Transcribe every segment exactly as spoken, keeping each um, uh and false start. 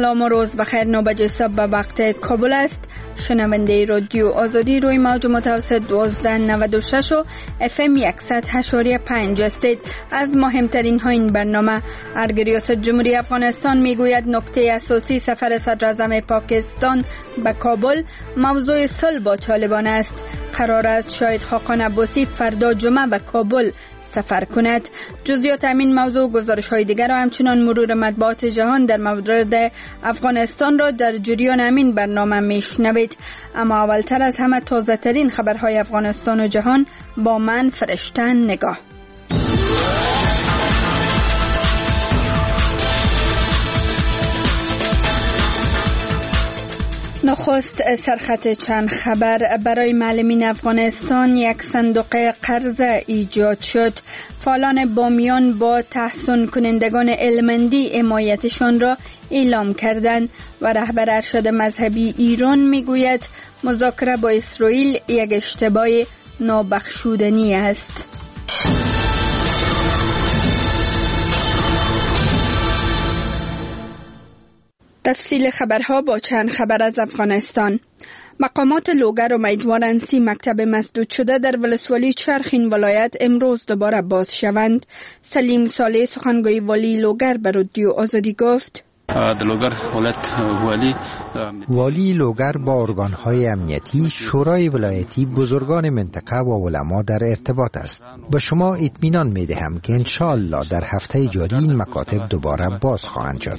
سلام و روز بخیر. نوبت صبح به وقت کابل است. شنونده رادیو آزادی روی موج متوسط دوازده نود و شش و اف ام صد و هشت و پنج هستید. از مهمترین ها این برنامه: ارگ ریاست جمهوری افغانستان میگوید نکته اساسی سفر صدر اعظم پاکستان به کابل موضوع صلح با طالبان است. قرار است شاهد خاقان عباسی فردا جمعه به کابل سفر کند. جزئیات همین موضوع گزارش های دیگر و همچنان مرور مطبوعات جهان در مورد افغانستان را در جریان همین برنامه میشنوید. اما اولتر از همه تازه ترین خبرهای افغانستان و جهان با من فرشته نگاه. نخست سرخط چند خبر. برای معلمین افغانستان یک صندوق قرض ایجاد شد. فعالان بامیان با تحسین کنندگان علمندی حمایتشان را اعلام کردند و رهبر ارشد مذهبی ایران میگوید مذاکره با اسرائیل یک اشتباه نابخشودنی است. تفصیل خبرها با چند خبر از افغانستان. مقامات لوگر امیدوارند سی مکتب مسدود شده در ولسوالی چرخ این ولایت امروز دوباره باز شوند. سلیم صالح سخنگوی والی لوگر به رادیو آزادی گفت: لوگر ولایت والی والی لوگر با ارگان‌های امنیتی، شورای ولایتی، بزرگان منطقه و علما در ارتباط است. به شما اطمینان می‌دهم که انشاءالله در هفته جاری این مکاتب دوباره باز خواهند شد.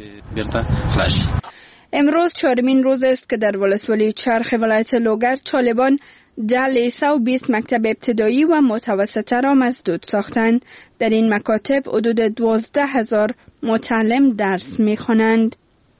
امروز چهارمین روز است که در ولسوالی چرخ ولایت لوگر طالبان ده لیسه و بیست مکتب ابتدایی و متوسطه را مسدود ساختند. در این مکاتب حدود دوازده هزار متعلم درس می‌خوانند.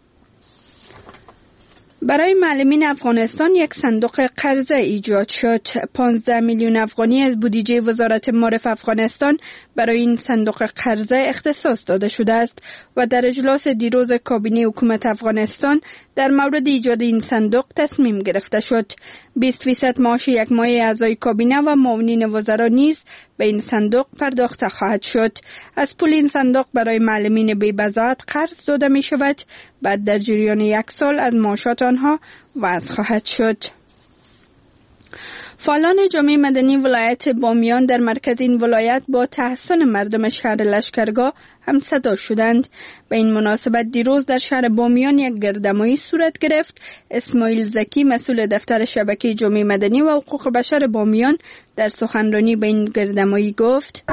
برای معلمین افغانستان یک صندوق قرض ایجاد شد. پانزده میلیون افغانی از بودجه وزارت معارف افغانستان برای این صندوق قرض اختصاص داده شده است و در اجلاس دیروز کابینه حکومت افغانستان در مورد ایجاد این صندوق تصمیم گرفته شد. بیست فیصد معاش یک ماهه اعضای کابینه و معاونین وزرا نیز به این صندوق پرداخته خواهد شد. از پول این صندوق برای معلمین بی بضاعت قرض داده می شود. بعد در جریان یک سال از معاشات آنها وضع خواهد شد. فعالان جامعه مدنی ولایت بامیان در مرکز این ولایت با تحسین مردم شهر لشکرگاه هم صدا شدند. به این مناسبت دیروز در شهر بامیان یک گردمایی صورت گرفت. اسماعیل زکی مسئول دفتر شبکه جامعه مدنی و حقوق بشر بامیان در سخنرانی به این گردمایی گفت: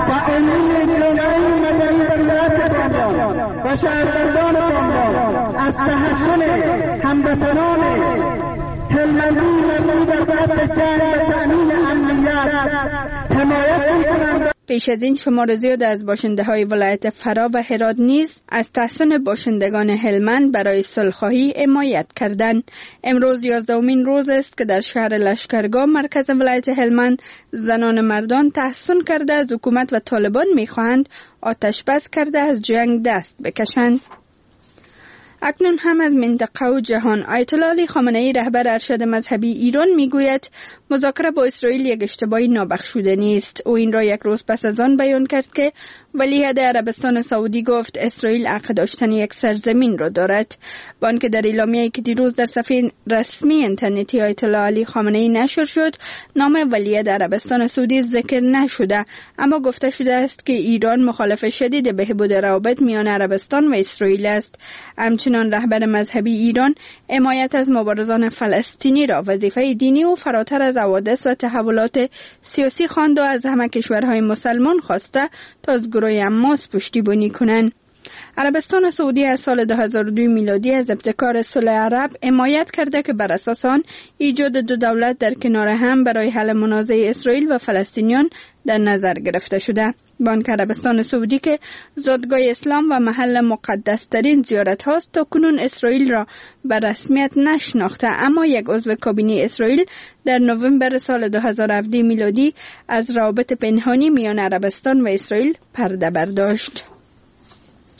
و شهروندان بامیان از تحسین هموطنان هلمندی مردمی در بعد جنگ و تأمین امنیت حمایت می‌کنند. پیش از این شمار زیاد از باشنده های ولایت فرا و هرات نیز از تحسین باشندگان هلمند برای صلح‌خواهی حمایت کردند. امروز یازدهمین روز است که در شهر لشکرگاه مرکز ولایت هلمند زنان مردان تحسین کرده از حکومت و طالبان می‌خواهند آتش بس کرده از جنگ دست بکشند. اکنون هم از منطقه و جهان. آیت الله علی خامنه‌ای رهبر ارشد مذهبی ایران میگوید مذاکره با اسرائیل یک اشتباه نابخشودنی است. او این را یک روز پس از آن بیان کرد که ولیعهد عربستان سعودی گفت اسرائیل حق داشتن یک سرزمین را دارد. با آنکه در اعلامیه‌ای که دیروز در صفحه رسمی اینترنتی آیت الله علی خامنه‌ای نشر شد نام ولیعهد عربستان سعودی ذکر نشده، اما گفته شده است که ایران مخالف شدید بهبود روابط میان عربستان و اسرائیل است. همچنین رهبر مذهبی ایران حمایت از مبارزان فلسطینی را وظیفه دینی و فراتر از حوادث و تحولات سیاسی خواند و از همه کشورهای مسلمان خواسته تا از گروه حماس پشتیبانی کنند. عربستان سعودی از سال دو هزار و دو میلادی از ابتکار صلح عرب حمایت کرده که بر اساس آن ایجاد دو دولت در کنار هم برای حل منازع اسرائیل و فلسطینیان در نظر گرفته شده. بانک عربستان سعودی که زادگاه اسلام و محل مقدس ترین زیارت هاست تا کنون اسرائیل را به رسمیت نشناخته، اما یک عضو کابینه اسرائیل در نوامبر سال دو هزار و هفده میلادی از روابط پنهانی میان عربستان و اسرائیل پرده برداشت.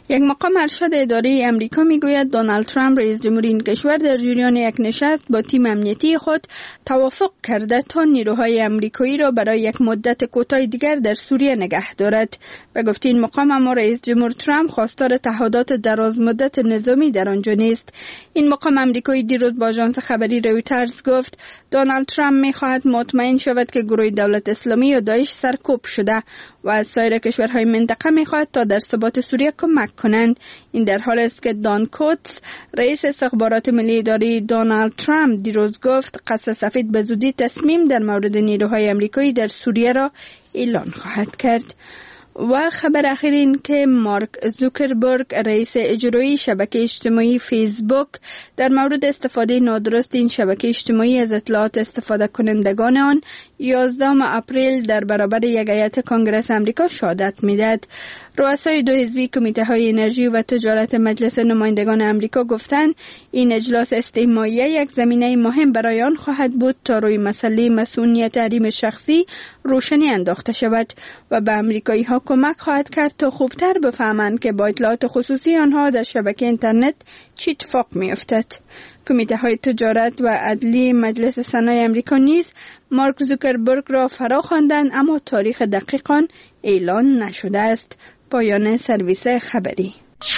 یک مقام ارشد اداری امریکا میگوید دونالد ترامپ رئیس جمهوری این کشور در جریان یک نشست با تیم امنیتی خود توافق کرده تا نیروهای امریکایی را برای یک مدت کوتاه دیگر در سوریه نگه دارد. و گفت این مقام اما رئیس جمهور ترامپ خواستار تعهدات دراز مدت نظامی در آنجا نیست. این مقام امریکایی دیروز با آژانس خبری رویترز گفت دونالد ترامپ میخواهد مطمئن شود که گروه دولت اسلامی یا داعش سرکوب شده و از سایر کشورهای منطقه میخواهد تا در ثبات سوریه کمک کنند. این در حالی است که دان کوتس رئیس استخبارات ملی اداری دونالد ترامپ دیروز گفت قصر سفید به زودی تصمیم در مورد نیروهای امریکایی در سوریه را اعلان خواهد کرد. و خبر اخیر این که مارک زوکربرگ رئیس اجرایی شبکه اجتماعی فیسبوک در مورد استفاده نادرست این شبکه اجتماعی از اطلاعات استفاده کنندگان آن یازدهم اپریل در برابر یک هیئت کنگره آمریکا شهادت میدهد. رؤسای دو حزبی کمیته های انرژی و تجارت مجلس نمایندگان آمریکا گفتند این اجلاس استماعی یک زمینه مهم برای آن خواهد بود تا روی مسئله مسئولیت حریم شخصی روشنی انداخته شود و به آمریکایی ها کمک خواهد کرد تا خوبتر بفهمند که با اطلاعات خصوصی آنها در شبکه اینترنت چه اتفاق میافتد. کمیته های تجارت و عدلی مجلس سنای آمریکا نیز مارک زوکربرگ را فرا خواندند اما تاریخ دقیق آن اعلان نشده است. پایان سرویس خبری.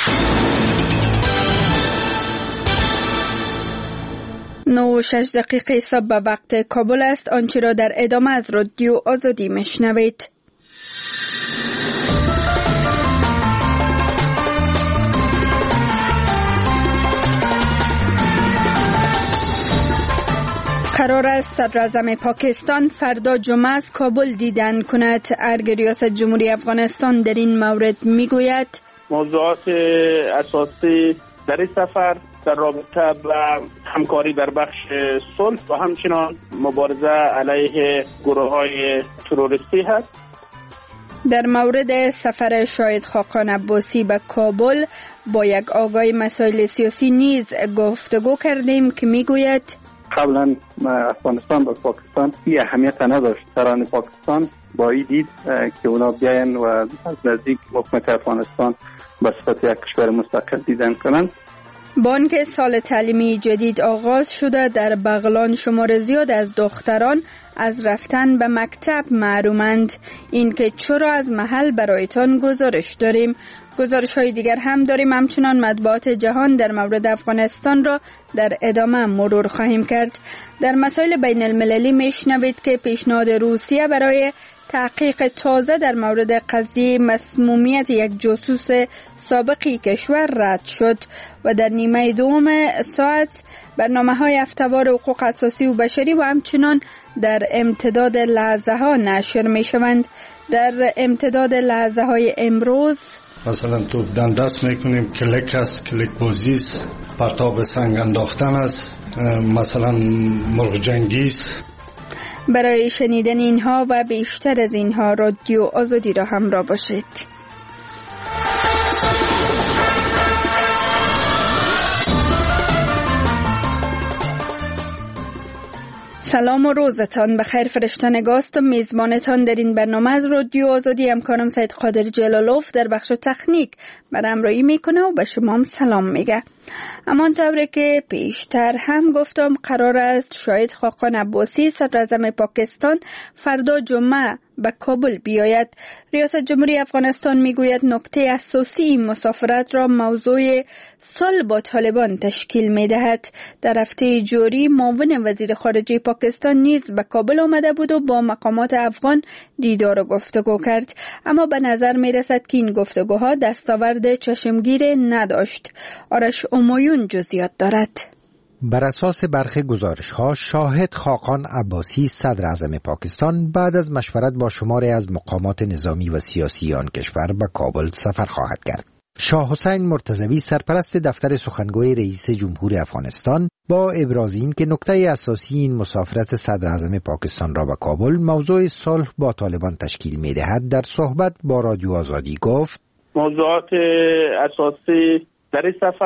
نه و شش دقیقه صبح به وقت کابل است. آنچه را در ادامه از رادیو آزادی میشنوید. قرار است صدراعظم پاکستان فردا جمعه از کابل دیدن کند. ارگ ریاست جمهوری افغانستان در این مورد میگوید موضوعات اساسی در این سفر در رابطه با همکاری در بخش صلح و همچنان مبارزه علیه گروه‌های تروریستی هست. در مورد سفر شاهد خاقان عباسی به کابل با یک آگای مسائل سیاسی نیز گفتگو کردیم که میگوید قبلا افغانستان با پاکستان این اهمیت نداشت. سران پاکستان با این دید که اونا بیاین و از نزدیک حکومت افغانستان به صفت یک کشور مستقل دیدن کنند. بانک سال تعلیمی جدید آغاز شده. در بغلان شمار زیاد از دختران از رفتن به مکتب محرومند. این که چرا از محل برایتان گزارش داریم. گزارش های دیگر هم داریم. همچنان مطبوعات جهان در مورد افغانستان را در ادامه مرور خواهیم کرد. در مسائل بین المللی میشنوید که پیشنهاد روسیه برای تحقیق تازه در مورد قضیه مسمومیت یک جاسوس سابقی کشور رد شد و در نیمه دوم ساعت برنامه های هفته‌وار حقوق اساسی و بشری و همچنان در امتداد لحظه ها نشر می شوند. در امتداد لحظه های امروز مثلا توپ دست میکنیم، کلیک است، کلیک بازی است، پرتاب سنگ انداختن است، مثلا مرغ جنگیز. برای شنیدن اینها و بیشتر از اینها رادیو آزادی را همراه باشید. سلام و روزتان بخیر. فرشته نگاست و میزبانتان در این برنامه از رادیو آزادی. همکارم سید قادر جلالوف در بخش تکنیک بر همراهی میکنه و به شما هم سلام میگه. همان طوری که پیشتر هم گفتم قرار است شاهد خاقان عباسی صدراعظم پاکستان فردا جمعه به کابل بیاید. ریاست جمهوری افغانستان میگوید نکته اساسی این مسافرت را موضوع صلح با طالبان تشکیل میدهد. در هفته جاری معاون وزیر خارجه پاکستان نیز به کابل آمده بود و با مقامات افغان دیدار و گفتگو کرد، اما به نظر میرسد که این گفتگوها دستاورد چشمگیر نداشت. آرش امایون جزئیات دارد. بر اساس برخی گزارش‌ها شاهد خاقان عباسی صدراعظم پاکستان بعد از مشورت با شماری از مقامات نظامی و سیاسی آن کشور به کابل سفر خواهد کرد. شاه حسین مرتضوی سرپرست دفتر سخنگوی رئیس جمهور افغانستان با ابراز این که نکته اساسی این مسافرت صدراعظم پاکستان را به کابل موضوع صلح با طالبان تشکیل می‌دهد در صحبت با رادیو آزادی گفت موضوعات اساسی در این سفر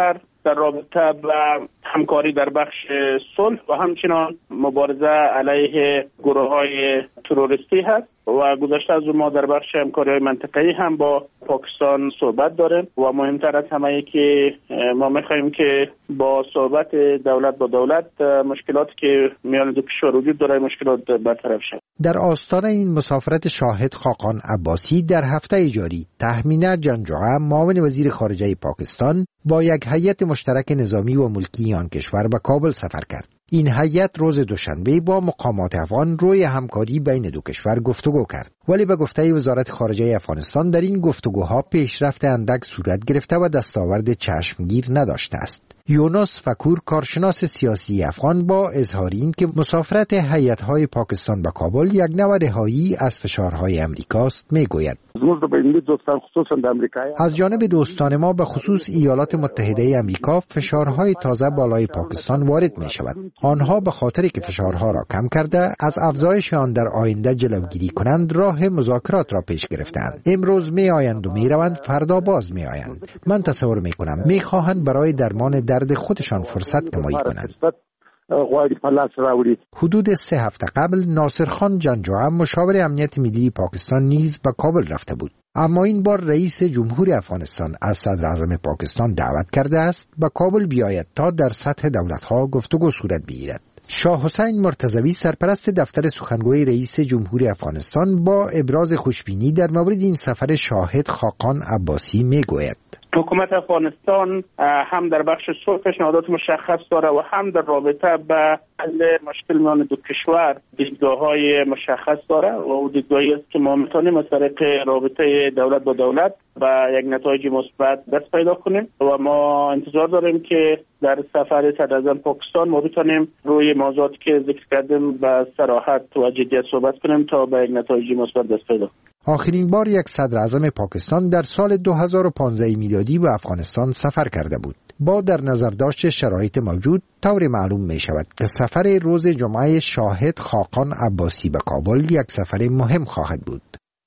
در رابطه با همکاری در بخش صلح و همچنان مبارزه علیه گروه‌های تروریستی هست و گذشته از ما در بخش همکاری منطقه‌ای هم با پاکستان صحبت داریم و مهمتر از همه ای که ما می‌خوایم که با صحبت دولت با دولت مشکلاتی که میان دو کشور وجود داره مشکلات برطرف شود. در آستانه این مسافرت شاهد خاقان عباسی در هفته جاری تهمینه جنجوعه معاون وزیر خارجه پاکستان با یک هیئت مشترک نظامی و ملکی آن کشور به کابل سفر کرد. این هیئت روز دوشنبه با مقامات افغان روی همکاری بین دو کشور گفتگو کرد، ولی به گفته وزارت خارجه افغانستان در این گفتگوها پیشرفت اندک صورت گرفته و دستاورد چشمگیر نداشته است. یونس فکور کارشناس سیاسی افغان با اظهار این که مسافرت هیئت‌های پاکستان به کابل یک نوع رهایی از فشارهای امریکاست میگوید از جانب دوستان ما به خصوص ایالات متحده امریکا فشارهای تازه بالای پاکستان وارد می شود. آنها به خاطر که فشارها را کم کرده از افزایش آن در آینده جلوگیری کنند راه مذاکرات را پیش گرفتند. امروز می آیند و می روند، فردا باز می آیند. من تصور می کنم می خواهند برای درمان درد خودشان فرصت کمایی کنند. حدود سه هفته قبل ناصر خان جنجوعه مشاور امنیت ملی پاکستان نیز به کابل رفته بود، اما این بار رئیس جمهور افغانستان از صدر اعظم پاکستان دعوت کرده است به کابل بیاید تا در سطح دولت‌ها گفتگو صورت بگیرد. شاه حسین مرتضوی سرپرست دفتر سخنگوی رئیس جمهور افغانستان با ابراز خوشبینی در مورد این سفر شاهد خاقان عباسی میگوید حکومت افغانستان هم در بخش صلح پیشنهادات مشخص داره و هم در رابطه با حل مشکل میان دو کشور دیدگاه‌های مشخص داره و او دیدگاهی است که ما میتونیم از طریق رابطه دولت با دولت و یک نتایج مثبت دست پیدا کنیم و ما انتظار داریم که در سفر صدر اعظم پاکستان ما بتونیم روی موضوعاتی که ذکر کردیم با صراحت و جدیت صحبت کنیم تا به یک نتایج مثبت دست پیدا کنیم. آخرین بار یک صدر اعظم پاکستان در سال دو هزار و پانزده میلادی به افغانستان سفر کرده بود. با در نظر داشت شرایط موجود طور معلوم می شود که سفر روز جمعه شاهد خاقان عباسی به کابل یک سفر مهم خواهد بود.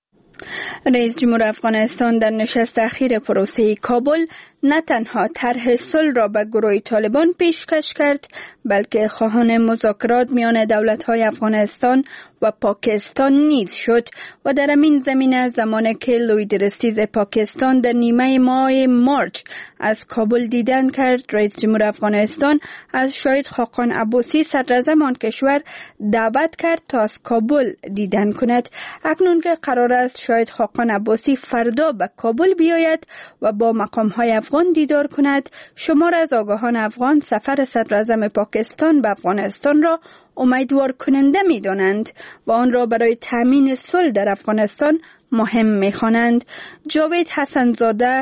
رئیس جمهور افغانستان در نشست اخیر پروسه کابل نه تنها طرح صلح را به گروه طالبان پیشکش کرد، بلکه خواهان مذاکرات میان دولت‌های افغانستان و پاکستان نیز شد و در همین زمینه زمانی که لویدرستیز پاکستان در نیمه ماه مارچ از کابل دیدن کرد، رئیس جمهور افغانستان از شاهد خاقان عباسی صدر اعظم آن کشور دعوت کرد تا از کابل دیدن کند. اکنون که قرار است شاهد خاقان عباسی فردا به کابل بیاید و با مقام‌های افغان دیدار کند، شمار از آگاهان افغان سفر صدر اعظم پاکستان به افغانستان را امیدوار کننده می دانند و آن را برای تامین صلح در افغانستان مهم می خوانند. جاوید حسن زاده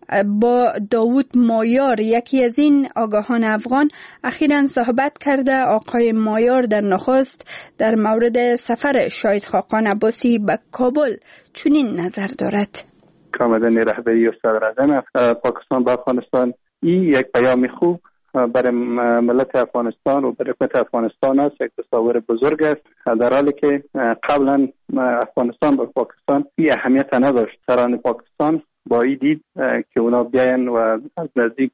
با داوود مایار، یکی از این آگاهان افغان، اخیراً صحبت کرده. آقای مایار در نخست در مورد سفر شاهد خاقان عباسی به کابل چنین نظر دارد: آمدن رهبری و صدر اعظم پاکستان به افغانستان این یک پیام خوب برای ملت افغانستان و برای حکومت افغانستان است، یک تصاور بزرگ است، در حالی که قبلا افغانستان با پاکستان این اهمیت نداشت. سران پاکستان با این دید که اونا بیاین و از نزدیک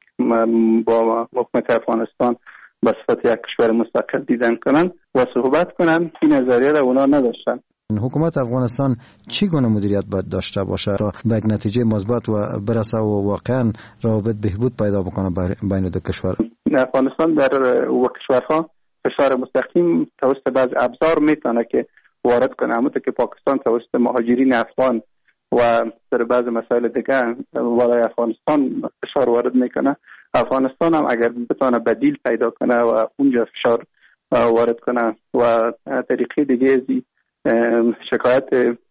با حکومت افغانستان به صفت یک کشور مستقل دیدن کنن و صحبت کنن، این نظریه را اونا نداشتن. حکومت افغانستان چی گونه مدیریت باید داشته باشه تا به یک نتیجه مثبت و برسه و واقعا روابط بهبود پیدا بکنه بین دو کشور؟ افغانستان در او کشورها فشار مستقیم توسط بعض ابزار میتونه که وارد کنه، همونطور که پاکستان توسط مهاجرین افغان و در بعض مسائل دیگه برای افغانستان فشار وارد میکنه. افغانستان هم اگر بتونه بدیل پیدا کنه و اونجا فشار وارد کنه و طریقه دیگه ازی شکایت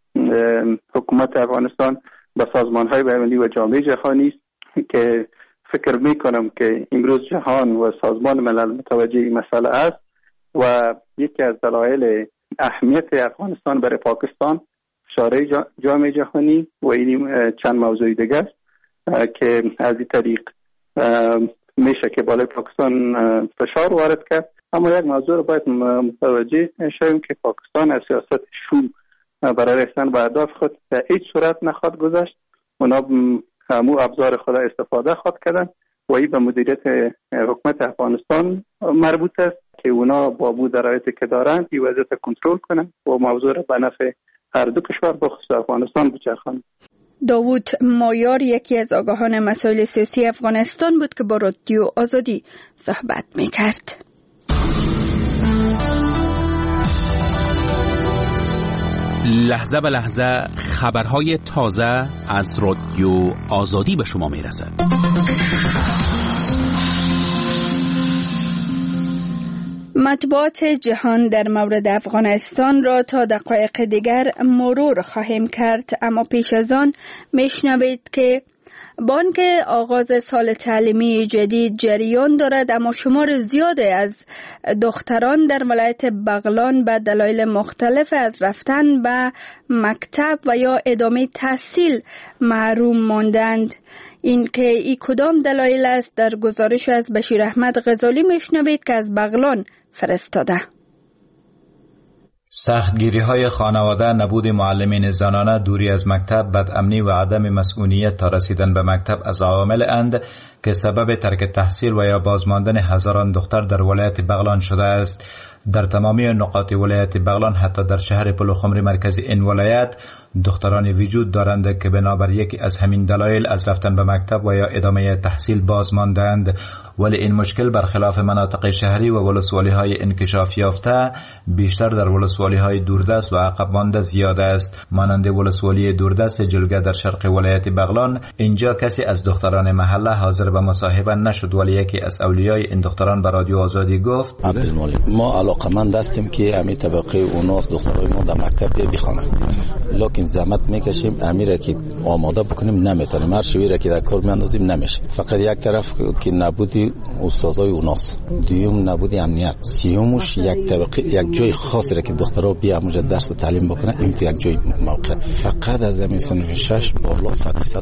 حکومت افغانستان به سازمان‌های بین‌المللی و جامعه جهانی است که فکر می‌کنم که امروز جهان و سازمان ملل متوجه این مسئله است و یکی از دلایل اهمیت افغانستان برای پاکستان اشاره جامعه جهانی و این چند موضوع دیگه است که از این طریق میشه که بالای پاکستان فشار وارد کرد. اما یک موضوع رو باید متوجه شویم که پاکستان از سیاست شوم برای رسیدن به اهداف خود به هیچ صورت نخواد گذاشت. اونا همو ابزار خود استفاده خود کردن و این به مدیریت حکومت افغانستان مربوط است که اونا با بود درایتی که دارند این وضعیت کنترل کنند و موضوع را به نفع هر دو کشور بخصوص افغانستان بچرخانند. داوود مایار یکی از آگاهان مسائل سیاسی افغانستان بود که با رادیو آزادی صحبت میکرد. لحظه به لحظه خبرهای تازه از رادیو آزادی به شما میرسد. مطبوعات جهان در مورد افغانستان را تا دقایق دیگر مرور خواهیم کرد، اما پیش از آن میشنوید که بانک آغاز سال تعلیمی جدید جریان دارد، اما شمار زیادی از دختران در ولایت بغلان به دلایل مختلف از رفتن به مکتب و یا ادامه تحصیل محروم ماندند. این که ای کدام دلایل است در گزارش از بشیر احمد غزالی میشنوید که از بغلان فرستاده. سختگیری های خانواده، نبود معلمین زنانه، دوری از مکتب، بدامنی و عدم مسئولیت تا رسیدن به مکتب از عوامل اند که سبب ترک تحصیل و یا بازماندن هزاران دختر در ولایت بغلان شده است. در تمامی نقاط ولایت بغلان، حتی در شهر پلوخمری مرکزی این ولایت، دخترانی وجود دارند که بنابر یکی از همین دلایل از رفتن به مکتب و یا ادامه تحصیل باز ماندند. ولی این مشکل برخلاف مناطق شهری و ولسوالی های انکشاف یافته بیشتر در ولسوالی های دوردست و عقب مانده زیاد است. مانند ولسوالی دوردست جلگه در شرق ولایت بغلان، اینجا کسی از دختران محله حاضر به مصاحبه نشد، ولی یکی از اولیای این دختران به رادیو آزادی گفت: عبدالمالک، ما علاقمند هستیم که همین طبقه اوناس دخترای ما در مکتب بخوانند، لکن زحمت میکشیم امیره که آماده بکنیم نمیتونیم، هر شوی را که در کار میاندازیم نمیشه. فقط یک طرف که نبودی استادای اوناس، دیوم نبودی امنیت، سیومش یک طبقه یک جای خاصی را که دخترها بیا اونجا درس تعلیم بکنن، این یک جای موقع فقط از زمین صنف شش بالا صد صد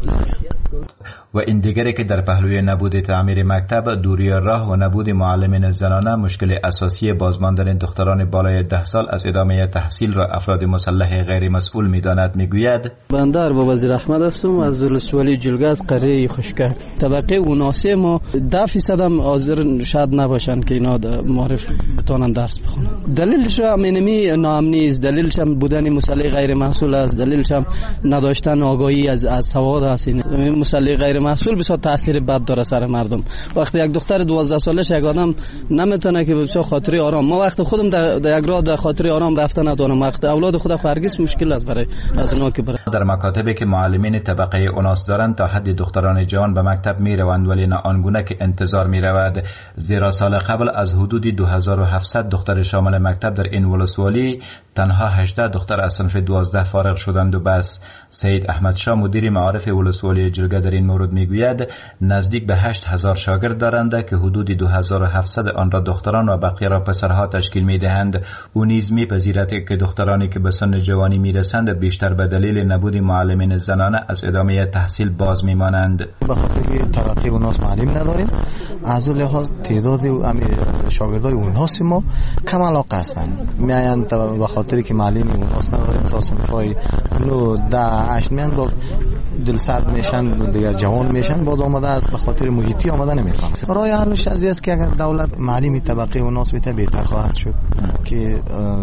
و این دیگری که در پهلوی نبود تعمیر مکتب، دوری راه و نبود معلمین زنانه مشکل اساسی بازماندن دختران بالای ده سال از ادامه تحصیل را افراد مسلح غیر مسئول می‌داند. میگوید: بنده ارباب وزیر احمد هستم از ولسوالی جلگه از قریه خوشکه. طبقه اوناسی ما ده فیصد هم حاضر شاید نباشن که اینا معرف بتونن درس بخونن. دلیلش هم اینمی ناامنی است، دلیلش هم بودن مسلح غیر مسئول است، دلیلش هم نداشتن آگاهی از از سواد است. مسلح غیر مسئول بسیار تاثیر بد داره سر مردم. وقتی یک دختر دوازده سالش یک آدم نمیتونه که بسیار خاطری آرام، ما وقت خودم در, در یک راه در خاطری آرام رفتن ندارم، وقت اولاد خود هرگز مشکل است برای از اونها که برای در مکاتبی که معلمین طبقه اوناس دارند تا حد دختران جوان به مکتب میروند، ولی نه آنگونه که انتظار میرود، زیرا سال قبل از حدود دو هزار و هفتصد دختر شامل مکتب در این ولسوالی تنها هجده دختر از صنف دوازده فارغ شدند و بس. سید احمد شاه مدیر معارف ولسوالی جلگه در این مورد میگوید نزدیک به هشت هزار شاگرد دارند که حدود دو هزار و هفتصد آن را دختران و بقیه را پسرها تشکیل میدهند. او نیز میپذیرد که دخترانی که به سن جوانی میرسند بیشتر به دلیل نبود معلمین زنانه از ادامه تحصیل باز میمانند. به خاطر طبقه اوناس معلم نداریم، از اون لحاظ تعداد شاگردای اوناس ما کم علاقه هستند، میایند به خاطر که معلم اوناس نداریم تا صنفای نو ده هشت میان با دل سرد میشن، دیگه جوان میشن، باز آمده است به خاطر محیطی آمده نمیتونن. راه حلش از است که اگر دولت معلمی طبقه اوناس بده بهتر خواهد شد که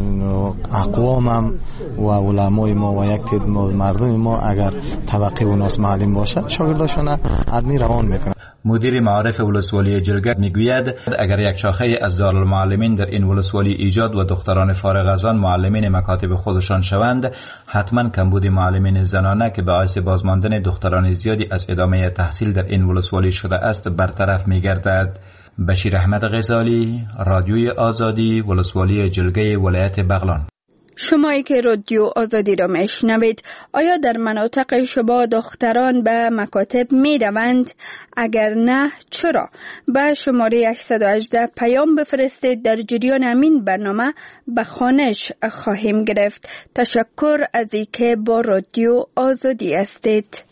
اقوام هم و علمای ما و یک تعداد مردم ما اگر طبقه اوناس معلم باشه شاگرداشون ادمی روان میکنه. مدیر معارف ولسوالی جلگه میگوید اگر یک شاخه از دارالمعلمین در این ولسوالی ایجاد و دختران فارغ از آن معلمین مکاتب خودشان شوند، حتما کمبود معلمین زنانه که باعث بازماندن دختران زیادی از ادامه تحصیل در این ولسوالی شده است برطرف میگردد. بشیر احمد غزالی، رادیوی آزادی، ولسوالی جلگه ولایت بغلان. شمایی که رادیو آزادی را میشنوید، آیا در مناطق شما دختران به مکاتب می روند؟ اگر نه چرا؟ به شماره هشتصد و هجده پیام بفرستید. در جریان همین برنامه به خوانش خواهیم گرفت. تشکر از اینکه با رادیو آزادی هستید.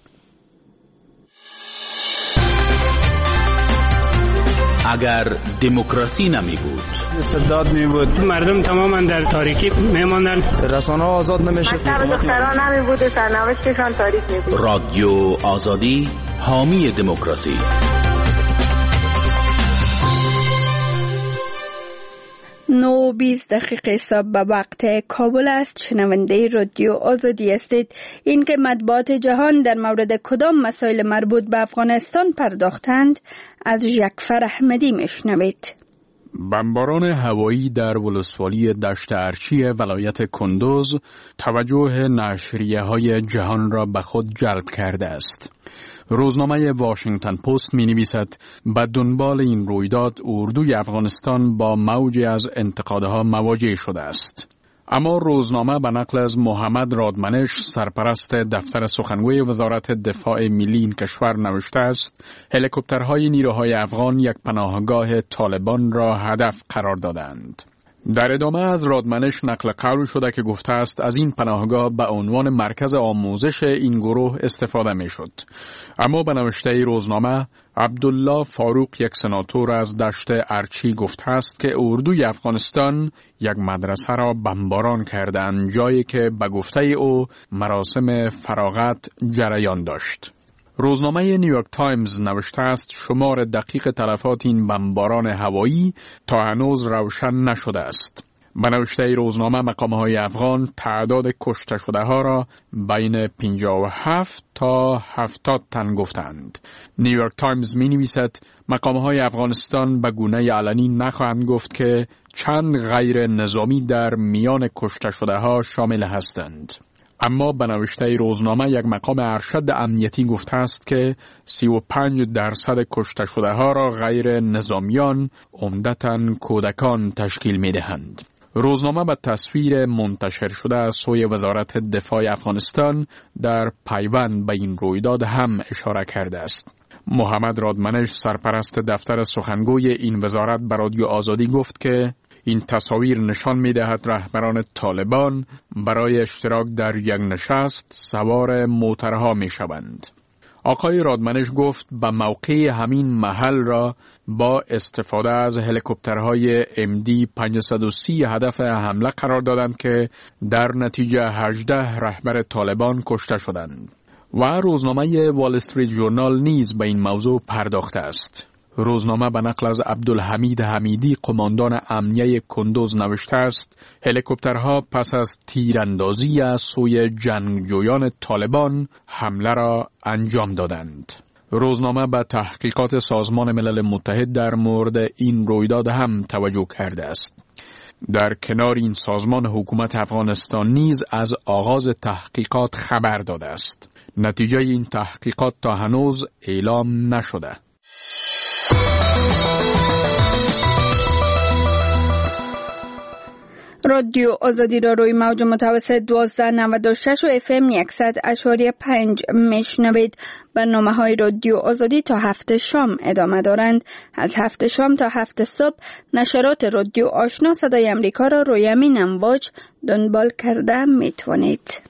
اگر دموکراسی نمی بود، استبداد می بود، مردم تماما در تاریکی می ماندن، رسانه ها آزاد نمیشه، مکتب دختران نمی بود، سرنوشتشان تاریک می بود. رادیو آزادی حامی دموکراسی. نو بیست دقیقه صبح به وقت کابل است. شنونده رادیو آزادی هستید. این که مطبوعات جهان در مورد کدام مسائل مربوط به افغانستان پرداختند از جعفر احمدی میشنوید. بمباران هوایی در ولسوالی دشت ارچی ولایت کندوز توجه نشریه های جهان را به خود جلب کرده است. روزنامه واشنگتن پست می نویسد به دنبال این رویداد اردوی افغانستان با موجی از انتقادها مواجه شده است. اما روزنامه به نقل از محمد رادمنش سرپرست دفتر سخنگوی وزارت دفاع ملی این کشور نوشته است هلیکوپترهای نیروهای افغان یک پناهگاه طالبان را هدف قرار دادند. در ادامه از رادمنش نقل قول شده که گفته است از این پناهگاه به عنوان مرکز آموزش این گروه استفاده می شد. اما به نوشته روزنامه عبدالله فاروق یک سناتور از دشت ارچی گفته است که اردوی افغانستان یک مدرسه را بمباران کردند، جایی که به گفته او مراسم فراغت جریان داشت. روزنامه نیویورک تایمز نوشته است شمار دقیق تلفات این بمباران هوایی تا هنوز روشن نشده است. به نوشته روزنامه مقام‌های افغان تعداد کشته شده ها را بین پنجاه و هفت تا هفتاد تن گفتند. نیویورک تایمز می نویسد مقام‌های افغانستان به گونه علنی نخواهند گفت که چند غیر نظامی در میان کشته شده ها شامل هستند. اما به نوشته روزنامه یک مقام ارشد امنیتی گفته است که سی و پنج درصد کشته شده ها را غیر نظامیان عمدتاً کودکان تشکیل می دهند. روزنامه به تصویر منتشر شده از سوی وزارت دفاع افغانستان در پیوند به این رویداد هم اشاره کرده است. محمد رادمنش سرپرست دفتر سخنگوی این وزارت به رادیو آزادی گفت که این تصاویر نشان می دهد رهبران طالبان برای اشتراک در یک نشست سوار موترها می شوند. آقای رادمنش گفت به موقع همین محل را با استفاده از هلیکوپترهای ام دی پانصد و سی هدف حمله قرار دادند که در نتیجه هجده رهبر طالبان کشته شدند. و روزنامه وال استریت ژورنال نیز به این موضوع پرداخته است. روزنامه به نقل از عبدالحمید حمیدی قماندان امنیه کندوز نوشته است هلیکوپترها پس از تیراندازی از سوی جنگجویان طالبان حمله را انجام دادند. روزنامه به تحقیقات سازمان ملل متحد در مورد این رویداد هم توجه کرده است. در کنار این سازمان حکومت افغانستان نیز از آغاز تحقیقات خبر داده است. نتیجه این تحقیقات تا هنوز اعلام نشده. رادیو آزادی را روی موج متوسط دوازده نود و شش و اف ام صد اشاری پنج میشنوید. برنامه های رادیو آزادی تا هفت شام ادامه دارند. از هفت شام تا هفت صبح نشرات رادیو آشنا صدای امریکا را روی همین امواج دنبال کرده میتوانید.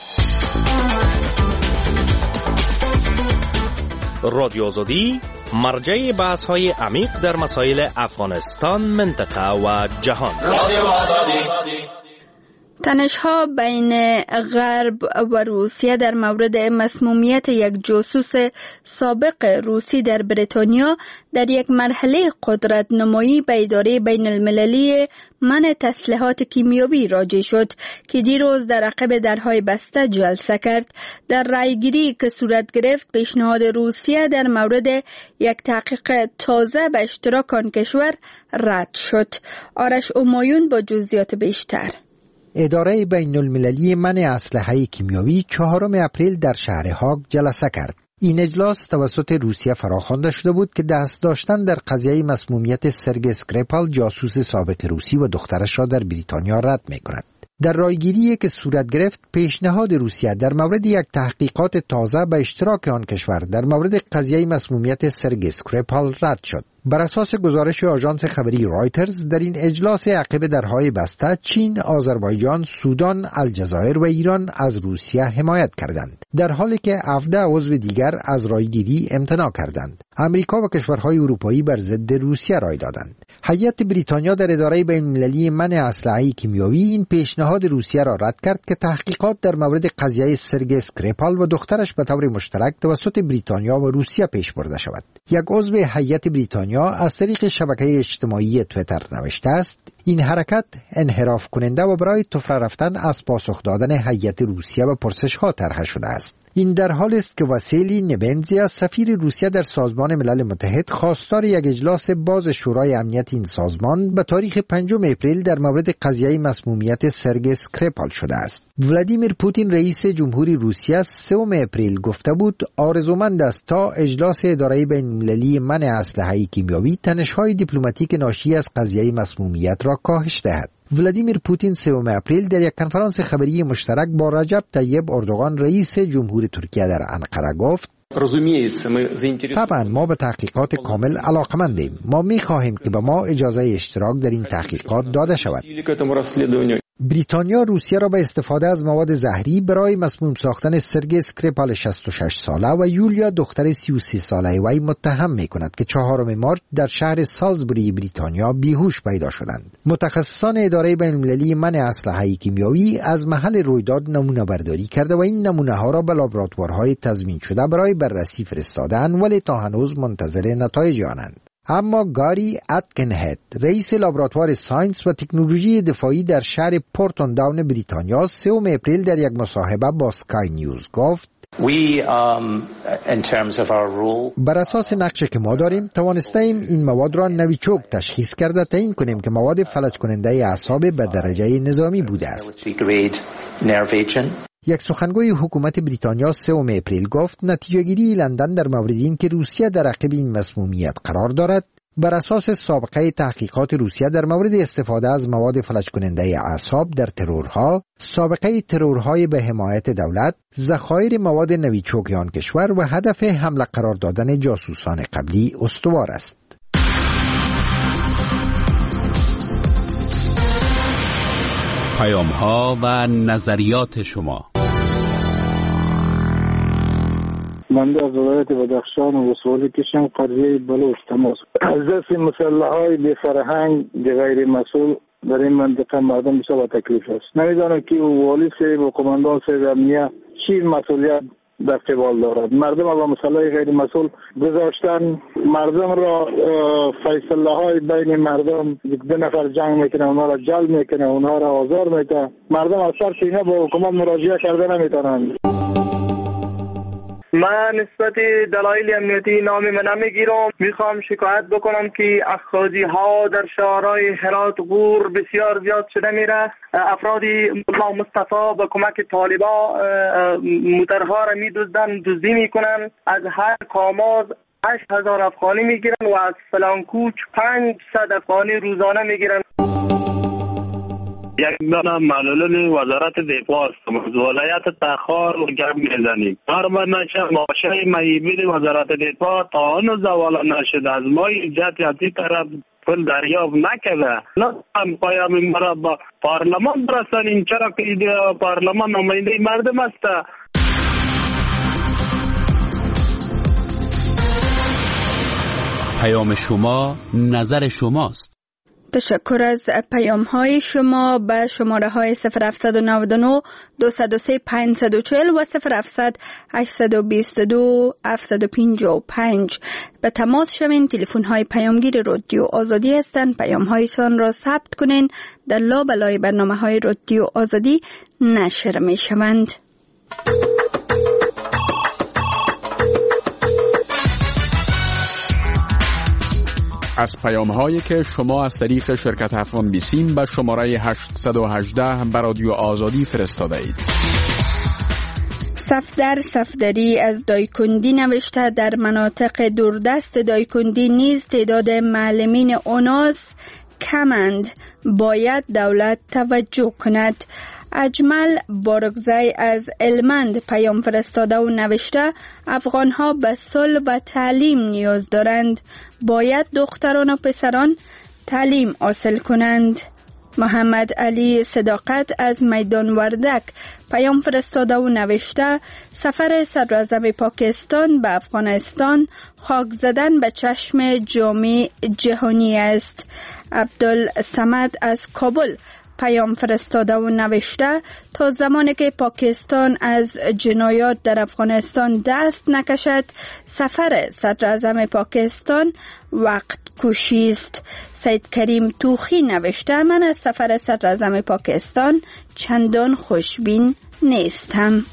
رادیو آزادی مرجع بحث های عمیق در مسائل افغانستان، منطقه و جهان. رادیو آزادی. تنش‌ها بین غرب و روسیه در مورد مسمومیت یک جاسوس سابق روسی در بریتانیا در یک مرحله قدرت نمایی به اداره بین المللی منع تسلیحات کیمیاوی راجع شد که دیروز در عقب درهای بسته جلسه کرد. در رأیگیری که صورت گرفت پیشنهاد روسیه در مورد یک تحقیق تازه به اشتراک آن کشور رد شد. آرش اومایون با جزئیات بیشتر. اداره بین المللی منع اسلحه کیمیاوی چهارم اپریل در شهر هاگ جلسه کرد. این اجلاس توسط روسیه فراخوانده شده بود که دست داشتن در قضیه مسمومیت سرگئی اسکریپال جاسوس سابق روسی و دخترش را در بریتانیا رد می‌کند. در رایگیری که صورت گرفت پیشنهاد روسیه در مورد یک تحقیقات تازه به اشتراک آن کشور در مورد قضیه مسمومیت سرگئی اسکریپال رد شد. بر اساس گزارش آژانس خبری رایترز در این اجلاس عقب درهای بسته چین، آذربایجان، سودان، الجزایر و ایران از روسیه حمایت کردند، در حالی که هفده عضو دیگر از رایگیری امتناع کردند. امریکا و کشورهای اروپایی بر ضد روسیه رای دادند. هیئت بریتانیا در اداره بین المللی منع اسلحه کیمیاوی این پیشنهاد روسیه را رد کرد که تحقیقات در مورد قضیه سرگئی اسکریپال و دخترش به طور مشترک توسط بریتانیا و روسیه پیش برده شود. یک عضو هیئت بریتانیا بریتانیا از طریق شبکه اجتماعی تویتر نوشته است: این حرکت انحراف کننده و برای تفره رفتن از پاسخ دادن هیئت روسیه به پرسش ها طرح شده است. این در حالی است که واسیلی نبنزیا سفیر روسیه در سازمان ملل متحد خواستار یک اجلاس باز شورای امنیت این سازمان به تاریخ پنجم اپریل در مورد قضیه مسمومیت سرگئی اسکریپال شده است. ولادیمیر پوتین رئیس جمهوری روسیه سوم اپریل گفته بود آرزومند است تا اجلاس اداره بین‌المللی منع اسلحه کیمیاوی تنش‌های دیپلماتیک ناشی از قضیه مسمومیت را کاهش دهد. ولادیمیر پوتین سوم اپریل در یک کنفرانس خبری مشترک با رجب طیب اردوغان رئیس جمهور ترکیه در انقره گفت: طبعا ما به تحقیقات کامل علاقمندیم. ما می خواهیم که به ما اجازه اشتراک در این تحقیقات داده شود. بریتانیا روسیه را به استفاده از مواد زهری برای مسموم ساختن سرگئی اسکریپال شصت و شش ساله و یولیا دختر سی و سه ساله وی متهم می کند که چهارم مارس در شهر سالزبوری بریتانیا بیهوش پیدا شدند. متخصصان اداره بین‌المللی منع اسلحه کیمیاوی از محل رویداد نمونه برداری کرده و این نمونه ها را به لابراتوارهای تضمین شده برای بررسی فرستادند، ولی تا هنوز منتظر نتایج آنند. اما گاری اتکنهد رئیس لابراتوار ساینس و تکنولوژی دفاعی در شهر پورتون داون بریتانیا سوم اپریل در یک مصاحبه با سکای نیوز گفت: We, um, in terms of our rule, بر اساس نقشه که ما داریم توانستیم این مواد را نویچوک تشخیص کرده تعیین کنیم که مواد فلج کننده اعصاب به درجه نظامی بوده است. یک سخنگوی حکومت بریتانیا سوم اپریل گفت نتیجه گیری لندن در مورد این که روسیه در عقب این مسمومیت قرار دارد بر اساس سابقه تحقیقات روسیه در مورد استفاده از مواد فلج کننده اعصاب در ترورها، سابقه ترورهای به حمایت دولت، ذخایر مواد نویچوک آن کشور و هدف حمله قرار دادن جاسوسان قبلی استوار است. پیام ها و نظریات شما. من از ولایت بدخشان و سوالی کشم قریه بلوچ تماس از دست مسلحای بی فرهنگ بی غیر مسئول در این منطقه مردم بسیار تکلیف است. نمیدانم که والی صاحب و قماندان صاحب امنیه چی مسئولیت در قبال دارد. مردم با مسئله غیر مسئول گذاشتن، مردم را فیصله های بین مردم، دو نفر جنگ میکنه اونها را جلب میکنه، اونها را آزار میده. مردم از سر سینه با حکومت مراجعه کرده نمیتونند. من نسبت دلایل امنیتی نامی من نمیگیرم. میخوام شکایت بکنم که اخراجی ها در شهرهای هرات غور بسیار زیاد شده میره. افرادی ملا مصطفی به کمک طالبا موترها را میدزدن، دزدی میکنن. از هر کاماز هشت هزار افغانی میگیرن و از فلانکوچ پنجصد افغانی روزانه میگیرن. یک دانه معلول وزارت دفاع است. از ولایت تخار و گرم میزنیم. هر من نشه ماشه مهیبین وزارت دفاع تا هنوز زوال نشده. از ما ایجاد یادی طرف پل دریافت نکده. لطفا پیام مرا با پارلمان برسانیم، چرا که پارلمان نماینده مردم است. پیام شما نظر شماست. تشکر از پیام های شما. به شماره های صفر هفت نه نه دو صفر سه پنج چهار صفر و صفر هفت هشت دو دو هفت پنج پنج به تماس شوین. تلفن های پیامگیر رادیو آزادی هستند. پیام هایتان را ثبت کنین. در لابلای برنامه های رادیو آزادی نشر می شوند. از پیام هایی که شما از طریق شرکت افغان بیسیم به شماره هشت یک هشت به رادیو آزادی فرستاده اید. صفدر صفدری از دایکندی نوشته در مناطق دوردست دایکندی نیز تعداد معلمین اوناس کمند، باید دولت توجه کند. اجمل بارگزی از المند پیام فرستاده و نوشته افغانها به صلح و تعلیم نیاز دارند، باید دختران و پسران تعلیم حاصل کنند. محمد علی صداقت از میدان وردک پیام فرستاده و نوشته سفر صدراعظم پاکستان به افغانستان خاک زدن به چشم جامعه جهانی است. عبدالصمد از کابل پیام فرستاده و نوشته تا زمانی که پاکستان از جنایات در افغانستان دست نکشد سفر صدر اعظم پاکستان وقت کشی است. سید کریم توخی نوشته من از سفر صدر اعظم پاکستان چندان خوشبین نیستم.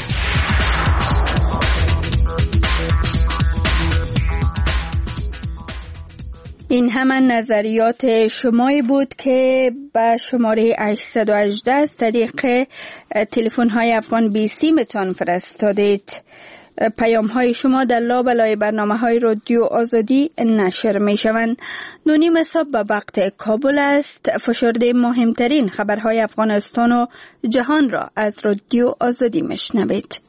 این همان نظریات شمایی بود که به شماره هشتصد و هجده از طریق تلفن های افغان بی سی متان فرستادید. پیام های شما در لابلای برنامه های رادیو آزادی نشر می شوند. نونیم صبح به وقت کابل است. فشرده مهمترین خبرهای افغانستان و جهان را از رادیو آزادی مشنوید.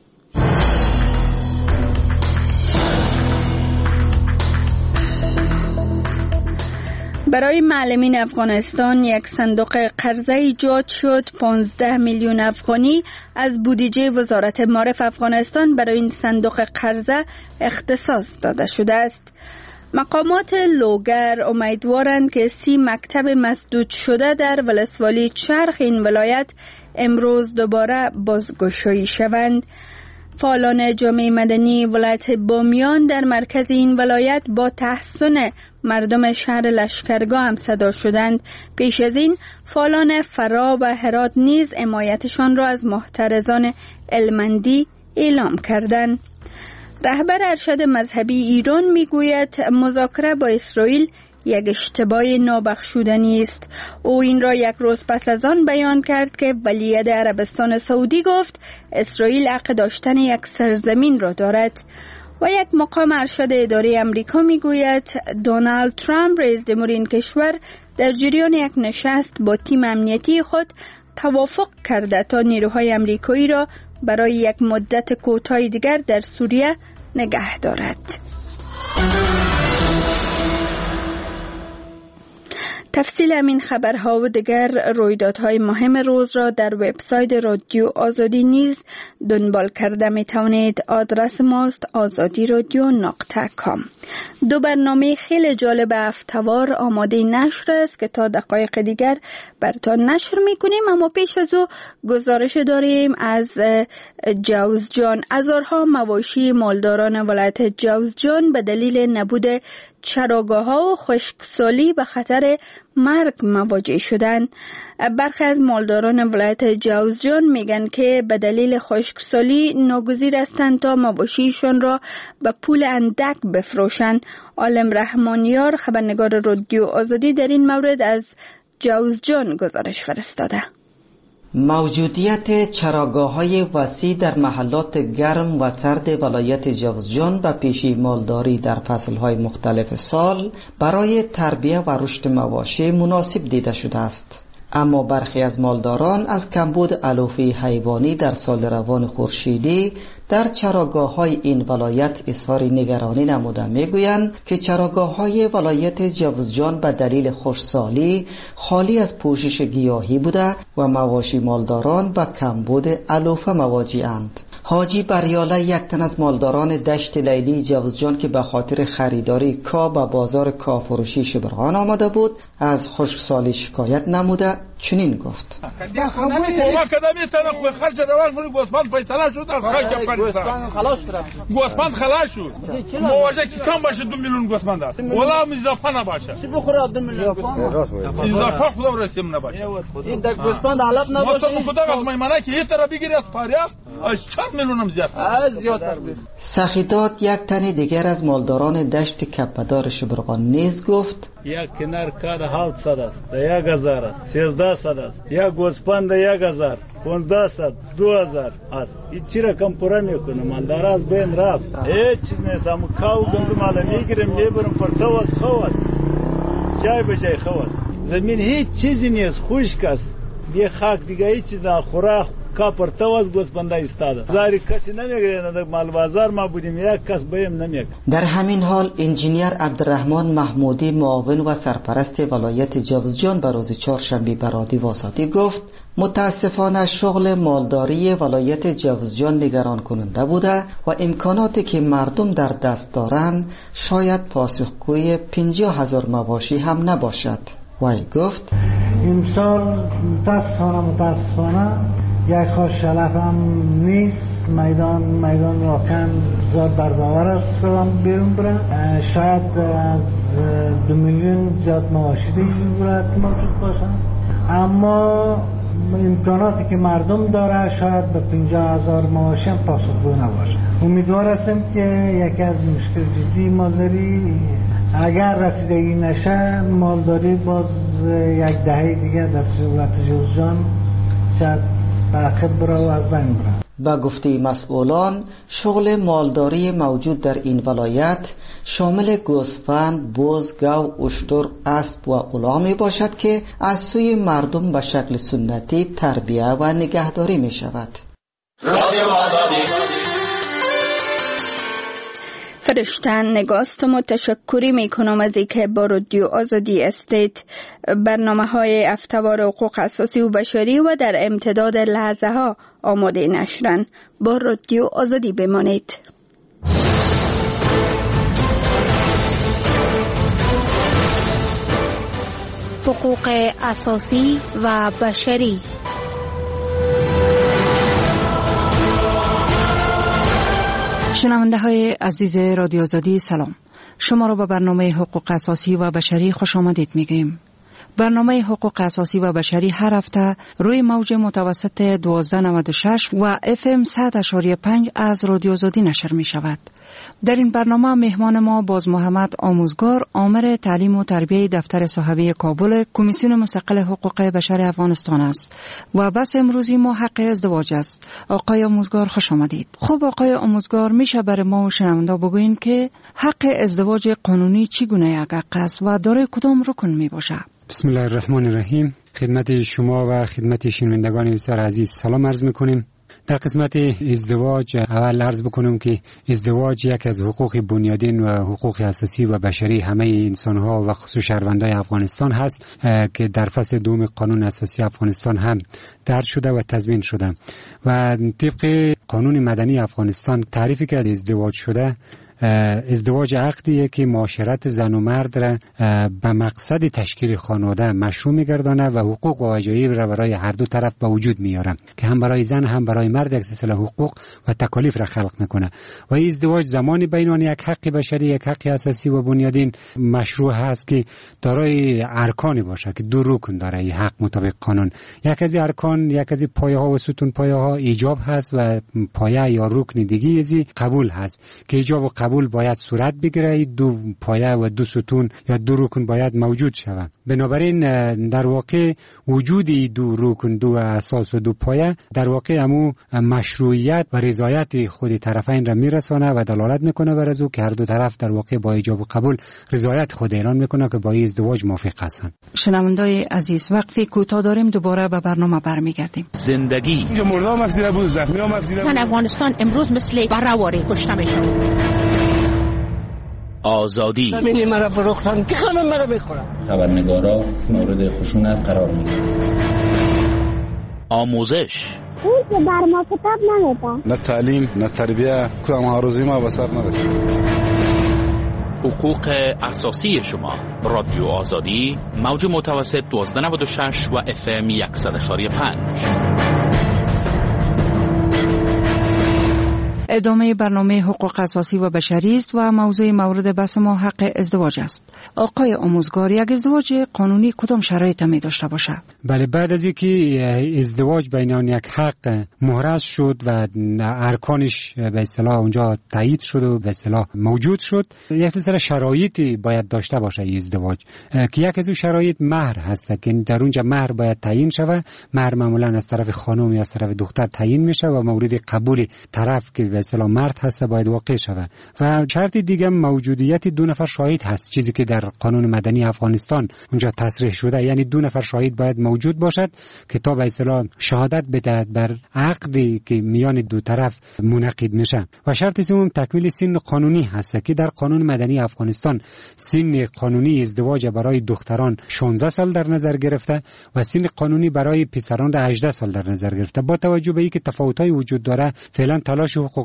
برای معلمین افغانستان یک صندوق قرضه ایجاد شد. پانزده میلیون افغانی از بودجه وزارت معارف افغانستان برای این صندوق قرضه اختصاص داده شده است. مقامات لوگر امیدوارند که سی مکتب مسدود شده در ولسوالی چرخ این ولایت امروز دوباره بازگشایی شوند. فعالان جامعه مدنی ولایت بامیان در مرکز این ولایت با تحسن مردم شهر لشکرگاه هم صدا شدند. پیش از این فعالان فرا و هرات نیز حمایتشان را از محترزان المندی اعلام کردند. رهبر ارشد مذهبی ایران میگوید مذاکره با اسرائیل یک اشتباه نابخشودنی است. او این را یک روز پس از آن بیان کرد که ولیعهد عربستان سعودی گفت اسرائیل حق داشتن یک سرزمین را دارد. و یک مقام ارشد اداری امریکا میگوید دونالد ترامپ رئیس جمهور این کشور در جریان یک نشست با تیم امنیتی خود توافق کرده تا نیروهای امریکایی را برای یک مدت کوتاه دیگر در سوریه نگه دارد. تفصیل همین خبرها و دیگر رویدادهای مهم روز را در وبسایت رادیو آزادی نیز دنبال کرده می توانید. آدرس ماست آزادی رادیو نقطه کام. دو برنامه خیلی جالب هفته‌وار آماده نشر است که تا دقایق دیگر براتون نشر می کنیم، اما پیش از او گزارش داریم از جوزجان. هزارها مواشی مالداران ولایت جوزجان به دلیل نبود چراگاه‌ها و خشکسالی به خطر مرگ مواجه شدند. برخی از مالداران ولایت جوزجان میگن که به دلیل خشکسالی ناگزیر هستند تا مواشیشان را به پول اندک بفروشند. عالم رحمانیار خبرنگار رادیو آزادی در این مورد از جوزجان گزارش فرستاده. موجودیت چراگاه‌های وسیع در محلات گرم و سرد ولایت جوزجان و پیشی مالداری در فصل‌های مختلف سال برای تربیت و رشد مواشی مناسب دیده شده است. اما برخی از مالداران از کمبود علوفه حیوانی در سال روان خورشیدی در چراگاه‌های این ولایت اظهار نگرانی نموده میگویند که چراگاه‌های ولایت جوزجان به دلیل خشکسالی خالی از پوشش گیاهی بوده و مواشی مالداران به کمبود علوفه مواجه‌اند. حاجی بریاله یک تن از مالداران دشت لیلی جوزجان که به خاطر خریداری کا به بازار کافروشی شبرغان آمده بود از خشکسالی شکایت نموده چنین گفت: گوسفند خلاص شد. گوسفند خلاص شد. مواجه کی کم باشه دو میلیون گوسفند است. ولا اضافه نباشه. چی بخوره دو میلیون گوسفند؟ اضافه خدا رسیم نباشه. این دک گوسفند حالت نباشه. ما تو خدا از میمانه که یه طرف بگیری از پاریاست از چند میلیون هم زیاد. از زیادتر. سخیدات یک تن دیگر از مالداران دشت کپدار شبرغان نیز گفت: یک کنار کار هفتصد است، یک هزار است، سیزده است. یک گوسفند یک هزار، پانزده صد، دو هزار است. این چی رقم پورا میکنه؟ مالدار از بین رفت. هیچ چیز نیست. هم کاو گندم حالا میگیریم میبریم پر تو از خواست. جای به جای خواست. زمین هیچ چیزی نیست، خشک است. یه خاک دیگه هیچ چیز نه. خوراک کا پر تو از گوسفند ایستاده. زاری کسی نمیگیره. نه مال بازار ما بودیم یک کس بهم نمیگه. در همین حال انجینیر عبدالرحمن محمودی معاون و سرپرست ولایت جوزجان به روز چهارشنبه به رادیو آزادی گفت: متاسفانه شغل مالداری ولایت جوزجان نگران کننده بوده و امکاناتی که مردم در دست دارند شاید پاسخگوی پنجاه هزار مواشی هم نباشد. وی گفت امسال متاسفانه متاسفانه یک خواهد شلف هم نیست. میدان میدان واقعا زیاد برداور است فرام بیرون بره. شاید از دو میلیون زیاد مواشدی باید موجود باشن، اما امکاناتی که مردم داره شاید به پنجاه هزار مواشی هم پاسخگو نباشه. امیدوار هستم که یکی از مشکل جدی مالداری اگر رسیدگی نشه، مالداری باز یک دهه دیگه در صورت جوزجان شاید تأخیر بره و از بین بره. با گفته مسئولان، شغل مالداری موجود در این ولایت شامل گوسفند، بز، گاو، اشتر، اسب و الا می باشد که از سوی مردم به شکل سنتی تربیه و نگهداری می شود. فرشتن نگاست متشکری می کنم از اینکه با رادیو آزادی استید برنامه های افتوار حقوق اساسی و بشری و در امتداد لحظه ها آماده نشرن. با رادیو آزادی بمانید. حقوق اساسی و بشری. شنونده های عزیز رادیو آزادی سلام، شما را به برنامه حقوق اساسی و بشری خوش آمدید میگیم. برنامه حقوق اساسی و بشری هر هفته روی موج متوسط دوازده نود و شش و اف ام صد و پنج از رادیو آزادی نشر می شود. در این برنامه مهمان ما باز محمد آموزگار، آمر تعلیم و تربیه دفتر صحابه کابل، کمیسیون مستقل حقوق بشر افغانستان است و بس امروزی ما حق ازدواج است. آقای آموزگار خوش آمدید. خب آقای آموزگار، میشه برای ما و شنونده بگوین که حق ازدواج قانونی چگونه یک حق است و دارای کدام رکن می باشه؟ بسم الله الرحمن الرحیم. خدمت شما و خدمت شنوندگان بسیار عزیز سلام عرض میکنیم. در قسمت ازدواج اول عرض بکنم که ازدواج یک از حقوق بنیادین و حقوق اساسی و بشری همه انسانها و خصوص شهروندان افغانستان هست که در فصل دوم قانون اساسی افغانستان هم درج شده و تضمین شده و طبق قانون مدنی افغانستان تعریفی که ازدواج شده، ازدواج عقدیه که معاشرت زن و مرد را به مقصد تشکیل خانواده مشروع می‌گردانه و حقوق و وجایب را برای هر دو طرف به وجود میاره که هم برای زن هم برای مرد یک سلسله حقوق و تکالیف را خلق میکنه. و این ازدواج زمانی بین آن یک حق بشری، یک حق اساسی و بنیادین مشروع هست که دارای ارکانی باشه که دو رکن داره این حق مطابق قانون. یک از ارکان، یک از پایه ها و ستون پایه ها ایجاب هست و پایه یا رکن دیگه ازی قبول هست که ایجاب و قبول باید صورت بگیره. دو پایه و دو ستون یا دو رکن باید موجود شود. بنابراین در واقع وجود دو رکن، دو اساس و دو پایه در واقع همو مشروعیت و رضایت خود طرفین را میرسانه و دلالت میکنه بر از او که هر دو طرف در واقع با ایجاب و قبول رضایت خود اعلان میکنه که با این ازدواج موافق هستند. شنوندای عزیز، وقتی کوتاه داریم دوباره به برنامه برمیگردیم. زندگی اینجا مردم افزیده بود، زخمی هم افزیده بود. زن افغانستان امروز مثل برهواری کشته میشه. آزادی زمینی مرا فروختن که همه مرا بخورن. خبرنگارا مورد خشونت قرار میگیرن. آموزش اون که بر ما کتاب نمیده، نه تعلیم نه تربیه، کدام هاروزی ما به سر نرسید. حقوق اساسی شما. رادیو آزادی، موج متوسط دوازده نود و شش و اف ام صد و پنج. ادامه برنامه حقوق اساسی و بشری است و موضوع مورد بحث ما حق ازدواج است. آقای آموزگار، یک ازدواج قانونی کدام شرایط می داشته باشه؟ بله، بعد از اینکه ازدواج بین آن یک حق محرز شد و ارکانش به اصطلاح اونجا تایید شد و به اصطلاح موجود شد، یک سلسله شرایطی باید داشته باشه این ازدواج که یک از اون شرایط مهر هست که در اونجا مهر باید تعیین شود. مهر معمولا از طرف خانم یا از طرف دختر تعیین میشه و مورد قبول طرف که به اصطلاح مرد هست باید واقع شود. و شرط دیگه موجودیت دو نفر شاهد هست، چیزی که در قانون مدنی افغانستان اونجا تصریح شده، یعنی دو نفر شاهد باید موجود باشد که تا به اصطلاح شهادت بدهد بر عقدی که میان دو طرف منعقد میشه. و شرط سوم تکمیل سن قانونی هست که در قانون مدنی افغانستان سن قانونی ازدواج برای دختران شانزده سال در نظر گرفته و سن قانونی برای پسران هجده سال در نظر گرفته. با توجه به اینکه تفاوت‌های وجود داره، فعلا تلاش حقوق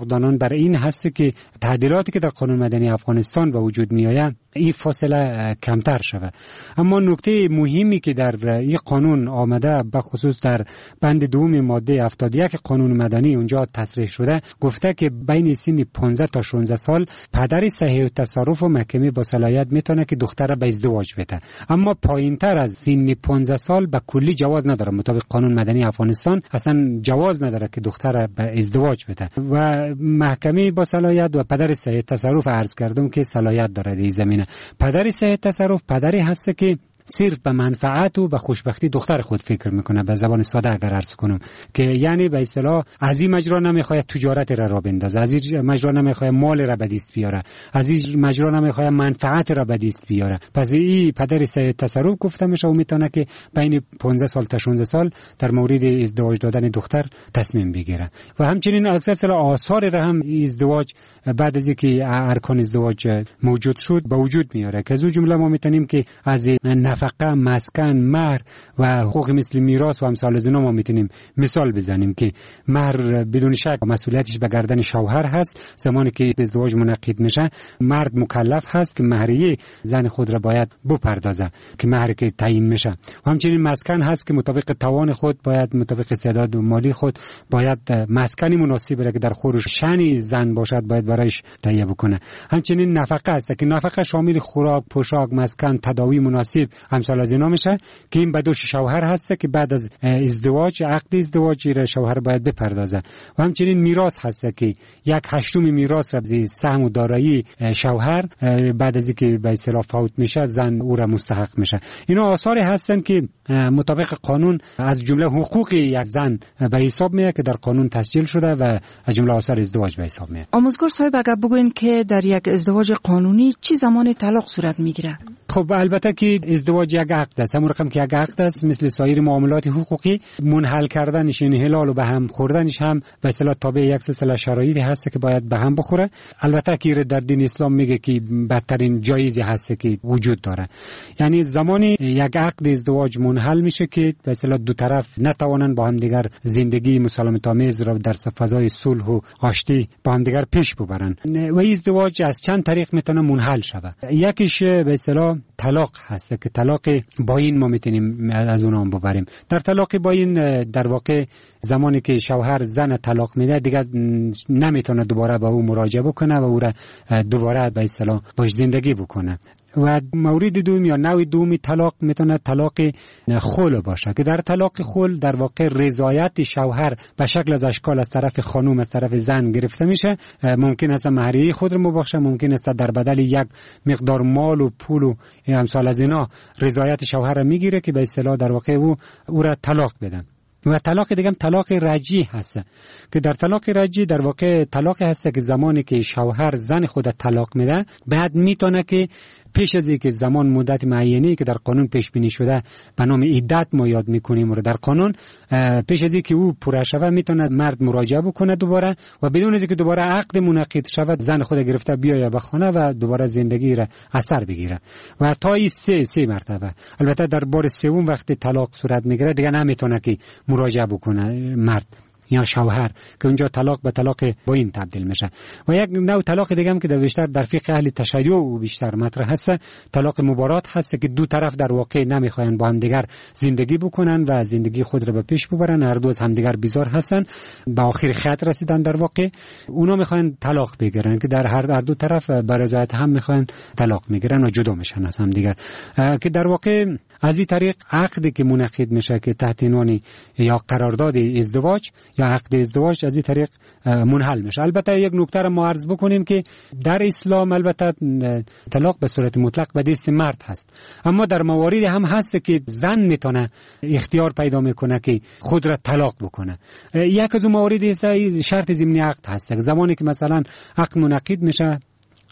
حقوقدانان بر این هست که تعدیلاتی که در قانون مدنی افغانستان به وجود می آید این فاصله کمتر شود. اما نکته مهمی که در این قانون آمده به خصوص در بند دوم ماده هفتاد و یک قانون مدنی اونجا تصریح شده، گفته که بین سن پانزده تا شانزده سال پدر صحیح التصرف و محکمه با صلاحیت میتونه که دختر را به ازدواج بده. اما پایینتر از سن پانزده سال به کلی جواز نداره. مطابق قانون مدنی افغانستان اصلا جواز نداره که دختر را به ازدواج بده و محکمه با صلاحیت و پدر صحیح التصرف عرض کردم که صلاحیت داره در زمینه. پدر صحیح التصرف پدری هست که صرف به منفعت و به خوشبختی دختر خود فکر میکنه. به زبان ساده اگر عرض کنم که یعنی به اصطلاح از این مجرا نمیخواد تجارت را را بندازه، از این مجرا نمیخواد مال را به دست بیاره، از این مجرا نمیخواد منفعت را به دست بیاره. پس این پدر صحیح التصرف گفته میشه و میتونه که بین پانزده سال تا شانزده سال در مورد ازدواج دادن دختر تصمیم بگیره. و همچنین اکثر آثار را هم ازدواج بعد از اینکه ارکان ازدواج موجود شد به وجود میاره که از اون جمله ما میتونیم که از نفقه، مسکن، مهر و حقوق مثل میراث و امثال از اینا ما میتونیم مثال بزنیم که مهر بدون شک مسئولیتش به گردن شوهر هست. زمانی که ازدواج منعقد میشه مرد مکلف هست که مهریه زن خود را باید بپردازه که مهر که تعیین میشه. و همچنین مسکن هست که مطابق توان خود باید مطابق استعداد مالی خود باید مسکنی مناسب را که در خورش شأن زن باشد باید برایش تهیه بکنه. همچنین نفقه هست که نفقه شامل خوراک، پوشاک، مسکن، تداوی مناسب امثال از اینا میشه که این به دوش شوهر هست که بعد از ازدواج عقد ازدواج را شوهر باید بپردازه. و همچنین میراث هست که یک هشتم میراث را از سهم و دارایی شوهر بعد از اینکه به اصطلاح فوت میشه زن او را مستحق میشه. اینا آثاری هستن که مطابق قانون از جمله حقوق یک زن به حساب میاد که در قانون تسجیل شده و از جمله آثار ازدواج به حساب میاد. آموزگار صاحب اگر بگوین که در یک ازدواج قانونی چی زمان طلاق صورت میگیره؟ خب البته که ازدواج یک عقد است، همون رقم که یک عقد است مثل سایر معاملات حقوقی منحل کردنش این حلال و به هم خوردنش هم به اصطلاح تابع یک سلسله شرایطی هست که باید به هم بخوره. البته که در دین اسلام میگه که بدترین جایزی هست که وجود داره، یعنی زمانی یک عقد ازدواج منحل میشه که به اصطلاح دو طرف نتوانن با هم دیگر زندگی مسالمت آمیز را در فضای صلح و آشتی با هم دیگر پیش ببرن. و ازدواج از چند طریق میتونه منحل شود. یکیش به اصطلاح طلاق هست که طلاق باین ما میتونیم از اون هم ببریم. در طلاق باین در واقع زمانی که شوهر زن طلاق میده دیگه نمیتونه دوباره با او مراجعه بکنه و او را دوباره به اصطلاح باش زندگی بکنه. و مورد دوم یا نوع دومی طلاق میتونه طلاق خلع باشه که در طلاق خلع در واقع رضایت شوهر به شکل از اشکال از طرف خانم از طرف زن گرفته میشه. ممکن است مهریه خود رو مبخشه، ممکن است در بدل یک مقدار مال و پول و امثال از اینا رضایت شوهر رو میگیره که به اصطلاح در واقع او او را طلاق بدن. و طلاق دیگه هم طلاق رجعی هست که در طلاق رجعی در واقع طلاق هست که زمانی که شوهر زن خود طلاق میده بعد میتونه که پیش از اینکه زمان مدت معینی که در قانون پیش بینی شده به نام عدت ما یاد میکنیم و در قانون پیش از اینکه او پوره شود میتونه مرد مراجعه بکنه دوباره و بدون اینکه دوباره عقد منعقد شود زن خود گرفته بیاید به خانه و دوباره زندگی را اثر بگیره و تا این سه سه مرتبه. البته در بار سوم وقتی طلاق صورت میگیره دیگه نمیتونه که مراجعه بکنه مرد یا شوهر که اونجا طلاق به طلاق باین تبدیل میشه. و یک نوع طلاق دیگه هم که در بیشتر در فقه اهل تشیع و بیشتر مطرح هست طلاق مبارات هست که دو طرف در واقع نمیخواین با هم دیگر زندگی بکنن و زندگی خود را به پیش ببرن، هر دو از همدیگر بیزار هستن، به آخر خط رسیدن در واقع اونا میخواین طلاق بگیرن که در هر دو طرف به رضایت هم میخواین طلاق میگیرن و جدا میشن از هم دیگر که در واقع از این طریق عقدی که منعقد میشه که تحت عنوان یا قرارداد ازدواج یا عقد ازدواج از این طریق منحل میشه. البته یک نکته را ما عرض بکنیم که در اسلام البته طلاق به صورت مطلق به دست مرد هست، اما در مواردی هم هست که زن میتونه اختیار پیدا میکنه که خود را طلاق بکنه. یک از اون مواردی است شرط ضمنی عقد هست. زمانی که مثلا عقد منعقد میشه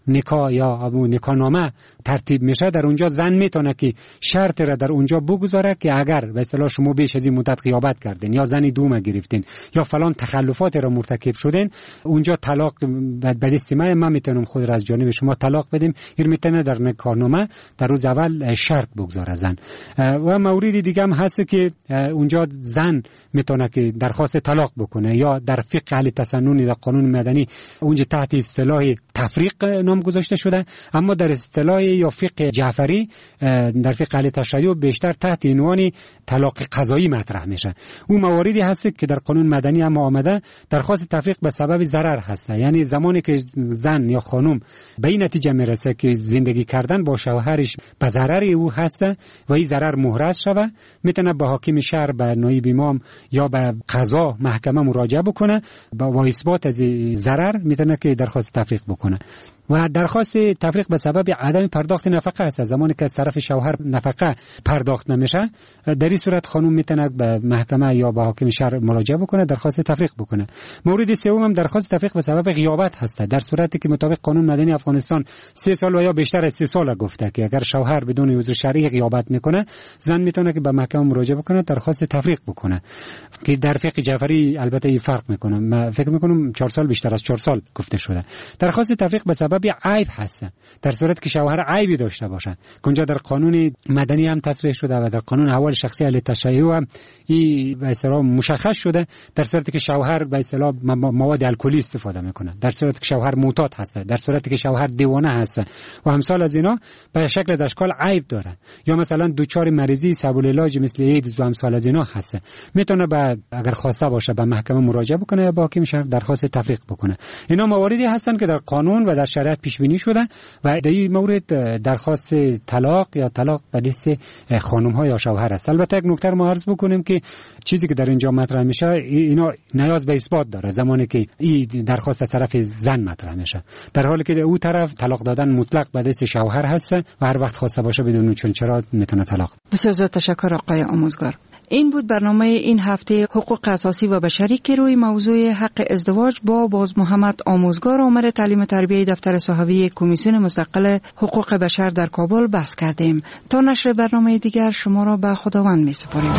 نکاح یا نکاح نامه ترتیب میشه، در اونجا زن میتونه که شرط را در اونجا بگذاره که اگر به اصطلاح شما بیش از این مدت غیابت کردین یا زنی دوم گرفتین یا فلان تخلفات را مرتکب شدین، اونجا طلاق به دست من من میتونم خود را از جانب شما طلاق بدیم. این میتونه در نکاح نامه در روز اول شرط بگذاره زن. و موردی دیگه هم هست که اونجا زن میتونه که درخواست طلاق بکنه، یا در فقه اهل تسنن در قانون مدنی اونجا تحت اصطلاح تفریق نام گذاشته شده، اما در اصطلاح یا فقه جعفری در فقه اهل تشیع بیشتر تحت عنوان طلاق قضایی مطرح میشه. اون مواردی هست که در قانون مدنی هم آمده درخواست تفریق به سبب ضرر هست، یعنی زمانی که زن یا خانم به این نتیجه میرسه که زندگی کردن با شوهرش به ضرر او هست و این ضرر محرز شوه، میتونه به حاکم شهر، به نایب امام یا به قضا محکمه مراجعه بکنه با اثبات از ضرر میتونه که درخواست تفریق بکنه. و درخواست تفریق به سبب عدم پرداخت نفقه است. زمانی که از طرف شوهر نفقه پرداخت نمیشه، در این صورت خانم میتونه به محکمه یا به حاکم شهر مراجعه بکنه، درخواست تفریق بکنه. مورد سوم هم درخواست تفریق به سبب غیابت هست، در صورتی که مطابق قانون مدنی افغانستان سه سال و یا بیشتر از سه سال گفته که اگر شوهر بدون عذر شرعی غیابت میکنه، زن میتونه که به محکمه مراجعه بکنه، درخواست تفریق بکنه، که در فقه جعفری البته این فرق میکنه. من فکر میکنم چهار سال بیشتر از چهار سال گفته شده. درخواست تفریق به سبب عیب هست، در صورتی که شوهر عیبی داشته باشه، اونجا در قانون مدنی هم تصریح شده و در قانون احوال شخصی اهل تشیع هم این به اصطلاح مشخص شده، در صورتی که شوهر به اصطلاح مواد الکلی استفاده میکنه، در صورتی که شوهر معتاد هست، در صورتی که شوهر دیوانه هست و همسال از اینا به شکل از اشکال عیب داره، یا مثلا دوچار مریضی سبب العلاج مثل ایدز و همسال از اینا هست، میتونه به اگر خواسته باشه به محکمه مراجعه بکنه یا با حاکم شهر درخواست تفریق بکنه. اینا مواردی هستن که در قانون و در شریعت پیش بینی شده و در این مورد درخواست طلاق یا طلاق به دست خانم ها یا شوهر است. البته یک نکته ما عرض بکنیم که چیزی که در اینجا مطرح میشه اینا نیاز به اثبات داره زمانی که این درخواست طرف زن مطرح میشه، در حالی که او طرف طلاق دادن مطلق به دست شوهر هست و هر وقت خواسته باشه بدون چون چرا میتونه طلاق. بسیار زیاد تشکر آقای آموزگار. این بود برنامه این هفته حقوق اساسی و بشری که روی موضوع حق ازدواج با باز محمد آموزگار آمر تعلیم تربیه دفتر صحوی کمیسیون مستقل حقوق بشر در کابل بحث کردیم. تا نشر برنامه دیگر شما را به خداوند می سپاریم.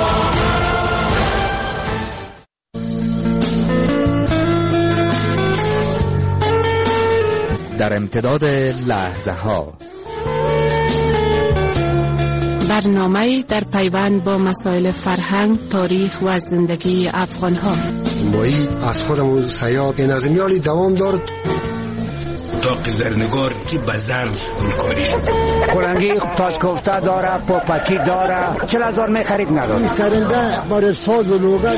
در امتداد لحظه ها برنامه در پیوند با مسائل فرهنگ، تاریخ و زندگی افغان ها. مایی از خودمون سیاد نظمیالی دوام دارد. اتاق زرنگار که بزن گلکاری شد. کلنگی تاج کوفته داره، پاپکی داره، چل هزار می خرید نداره. این سرنده برای ساز و لوگن.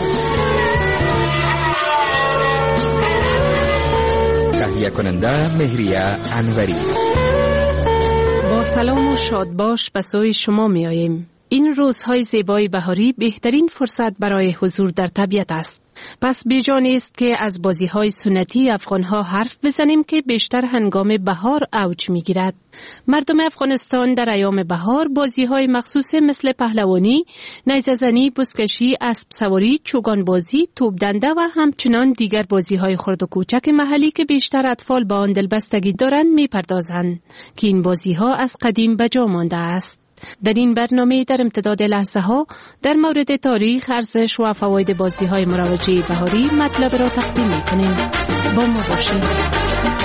تهیه کننده مهریه انوری. با سلام و شادباش به سوی شما می آییم. این روزهای زیبای بهاری بهترین فرصت برای حضور در طبیعت است. پس بیجان است که از بازی‌های سنتی افغان‌ها حرف بزنیم که بیشتر هنگام بهار اوج می‌گیرد. مردم افغانستان در ایام بهار بازی‌های مخصوص مثل پهلوانی، نیزه‌زنی، بزکشی، اسب سواری، چوگان بازی، توپ دنده و همچنان دیگر بازی‌های خرد و کوچک محلی که بیشتر اطفال به آن دلبستگی دارند می‌پردازند که این بازی‌ها از قدیم به جا مانده است. در این برنامه در امتداد لحظه ها در مورد تاریخ، ارزش و فواید بازی های مروجه بهاری مطلب را تقدیم می کنیم. با ما باشید.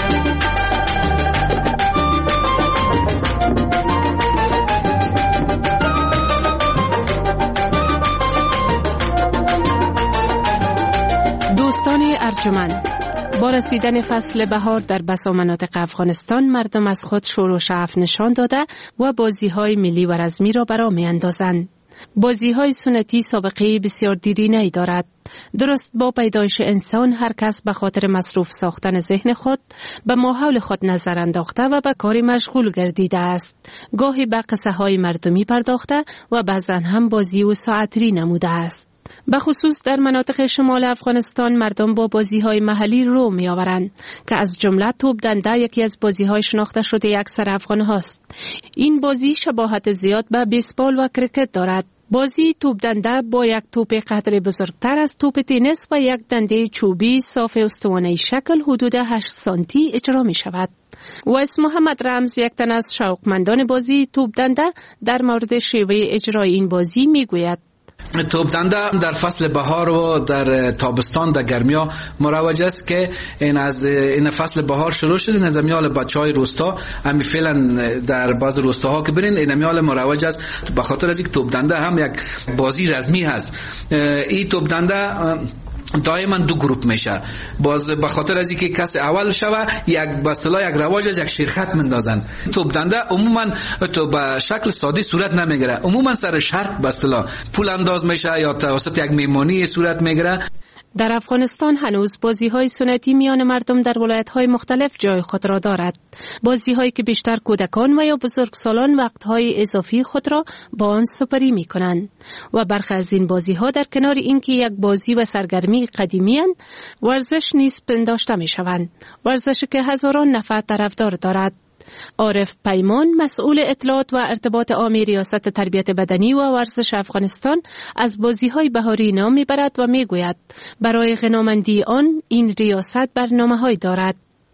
دوستان ارجمند، با رسیدن فصل بهار در بسا مناطق افغانستان مردم از خود شور و شعف نشان داده و بازی‌های ملی و رزمی را برا می‌اندازند. بازی‌های سنتی سابقه بسیار دیرینه‌ای دارد. درست با پیدایش انسان هر کس به خاطر مصروف ساختن ذهن خود به ماحول خود نظر انداخته و به کاری مشغول گردیده است. گاهی به قصه‌های مردمی پرداخته و بعضاً هم بازی و ساعتری نموده است. به خصوص در مناطق شمال افغانستان مردم با بازی‌های محلی رو می‌آورند که از جمله توپ دنده یکی از بازی‌های شناخته شده اکثر افغان‌هاست. این بازی شباهت زیاد به بیسبال و کرکت دارد. بازی توپ دنده با یک توپ قدر بزرگتر از توپ تنیس و یک دنده چوبی صاف استوانه‌ای شکل حدود هشت سانتی اجرا می شود. ویس محمد رمز، یک تن از شوقمندان بازی توپ دنده، در مورد شیوه اجرای این بازی می گوید: توپ دنده در فصل بهار و در تابستان در گرمیا مروج است که این از این فصل بهار شروع شده. نظامیال بچهای روستا همین فعلا در بعض روستاها که برین این میال مروج است، به خاطر از اینکه توپ دنده هم یک بازی رسمی هست. این توپ دنده دائما دو گروپ میشه، باز به خاطر از اینکه کس اول شوه یک بسلا یک رواج از یک شرخط مندازن. توپ دنده عموما تو به شکل ساده صورت نمیگیره، عموما سر شرط بسلا پول انداز میشه یا توسط یک میمونی صورت میگیره. در افغانستان هنوز بازی‌های سنتی میان مردم در ولایت‌های مختلف جای خود را دارد. بازی‌هایی که بیشتر کودکان و یا بزرگسالان وقت‌های اضافی خود را با آن سپری می‌کنند و برخی از این بازی‌ها در کنار اینکه یک بازی و سرگرمی قدیمی‌اند، ورزش نیز پنداشته می‌شوند. ورزشی که هزاران نفر طرفدار دارد. عارف پیمان، مسئول اطلاعات و ارتباط عامی ریاست تربیت بدنی و ورزش افغانستان، از بازی‌های بهاری نام می‌برد و می‌گوید برای غنامندی آن این ریاست برنامه‌هایی دارد.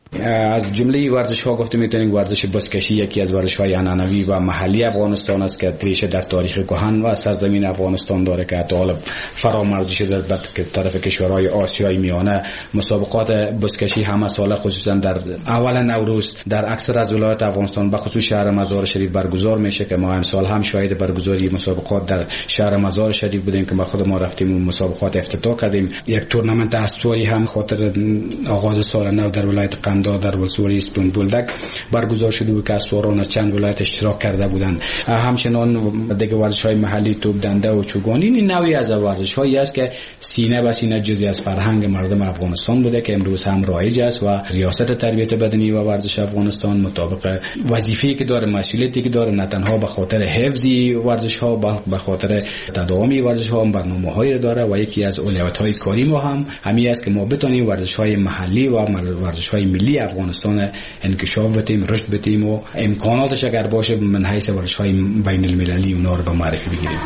از جمله ورزش ها گفته میتونیم ورزش بزکشی یکی از ورزش های عنعنوی و محلی افغانستان است که ریشه در تاریخ کهن و سرزمین افغانستان داره که حتی حالا فرامرزی شده به طرف کشورهای آسیای میانه. مسابقات بزکشی همه ساله خصوصا در اول نوروز در اکثر از ولایات افغانستان به خصوص شهر مزار شریف برگزار میشه که ما امسال هم شاهد برگزاری مسابقات در شهر مزار شریف بودیم که ما خود ما رفتیم و مسابقات افتتاح کردیم. یک تورنمنت اسطوری هم خاطر آغاز سال نو در ولایت در ولسوالی اسپون بولدک برگزار شده بود که اسواران از چند ولایت اشتراک کرده بودند. همچنان دیگه ورزش‌های محلی توپ دنده و چوگانی این نوعی از ورزش‌هایی است که سینه به سینه جزئی از فرهنگ مردم افغانستان بوده که امروز هم رایج است و ریاست تربیت بدنی و ورزش افغانستان مطابق وظیفه‌ای که داره، مسئولیتی که داره، نه تنها به خاطر حفظ ورزش‌ها بلکه به خاطر تداوم ورزش‌ها هم برنامه‌هایی را داره و یکی از اولویت‌های کاری ما هم همین است که ما بتونیم ورزش‌های محلی و ورزش‌های ملی افغانستان انکشاف بدیم، رشد بدیم و امکاناتش اگر باشه من حیث ورزش‌های بین المللی اونا رو به معرفی بگیریم.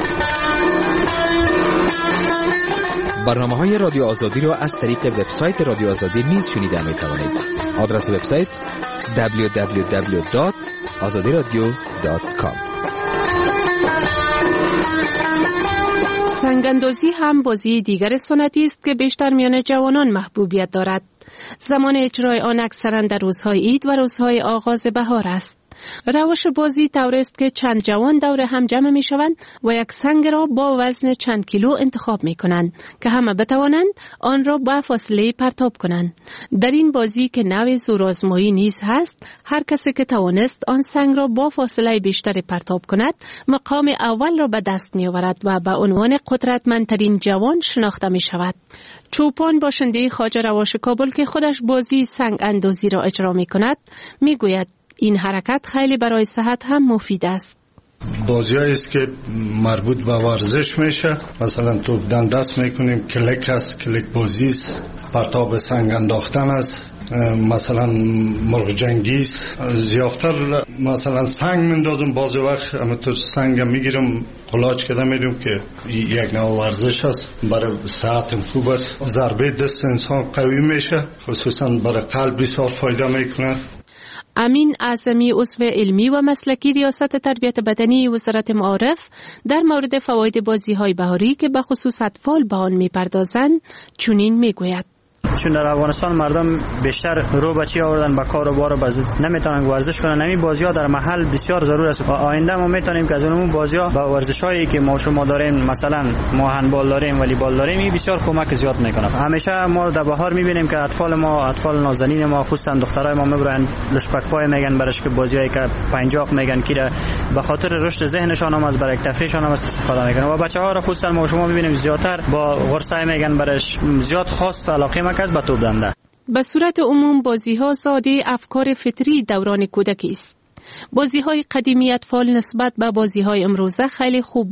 برنامه‌های رادیو آزادی رو از طریق وبسایت رادیو آزادی نیز شنیده می‌توانید. آدرس وبسایت دبلیو دبلیو دبلیو دات آزادی رادیو دات کام. سنگ‌اندازی هم بازی دیگر سنتی است که بیشتر میان جوانان محبوبیت دارد. زمان اجرای آن اکثرا در روزهای عید و روزهای آغاز بهار است. روش بازی طور است که چند جوان دور هم جمع می شوند و یک سنگ را با وزن چند کیلو انتخاب می کنند که همه بتوانند آن را با فاصله پرتاب کنند. در این بازی که نوع زورآزمایی نیز هست، هر کسی که توانست آن سنگ را با فاصله بیشتری پرتاب کند مقام اول را به دست می آورد و به عنوان قدرتمندترین جوان شناخته می شود. چوپان باشنده خواجه رواش کابل که خودش بازی سنگ اندازی را اجرا می کند می گوید این حرکت خیلی برای صحت هم مفید است. بازی است که مربوط به ورزش میشه، مثلا توپ دنده است میکنیم، کلک است، کلک بازی است، پرتاب سنگ انداختن است، مثلا مرغ جنگی است. زیادتر مثلا سنگ مندازم، بعضی وقت همینطور سنگ میگیرم قلاچ کده میریم که یک نوع ورزش است، برای صحت خوب است. ضربه دست انسان قوی میشه، خصوصا برای قلب بسیار فایده میکنه. امین اعظمی، عضو علمی و مسلکی ریاست تربیت بدنی وزارت معارف، در مورد فواید بازی‌های بهاری که به خصوص اطفال به آن می‌پردازند چنین می‌گوید: چون در افغانستان مردم بیشتر رو بچی آوردن به کار و بار و باز نمیتونن ورزش کنن. همین بازی‌ها در محل بسیار ضرور است و آینده ما میتونیم که از اون بازی‌ها با ورزش‌هایی که ما شما داریم، مثلا ما هندبال داریم، والیبال داریم، این بسیار کمک زیاد میکنه. همیشه ما در بهار میبینیم که اطفال ما، اطفال نازنین ما، خصوصا دخترای ما میبرن لشپک پای میگن برش که بازیایی که پنجاق میگن که به خاطر رشد ذهنشان هم از برای تفریحشان هم استفاده میکنن و بچه‌ها را خصوصا ما شما میبینیم زیادتر با قرصای میگن برش زیاد خاص علاقه مرکز به توپ دنده. به صورت عموم بازی‌ها زاده افکار فطری دوران کودکی است. بازی‌های قدیمی اطفال نسبت به بازی‌های امروزه خیلی خوب بود.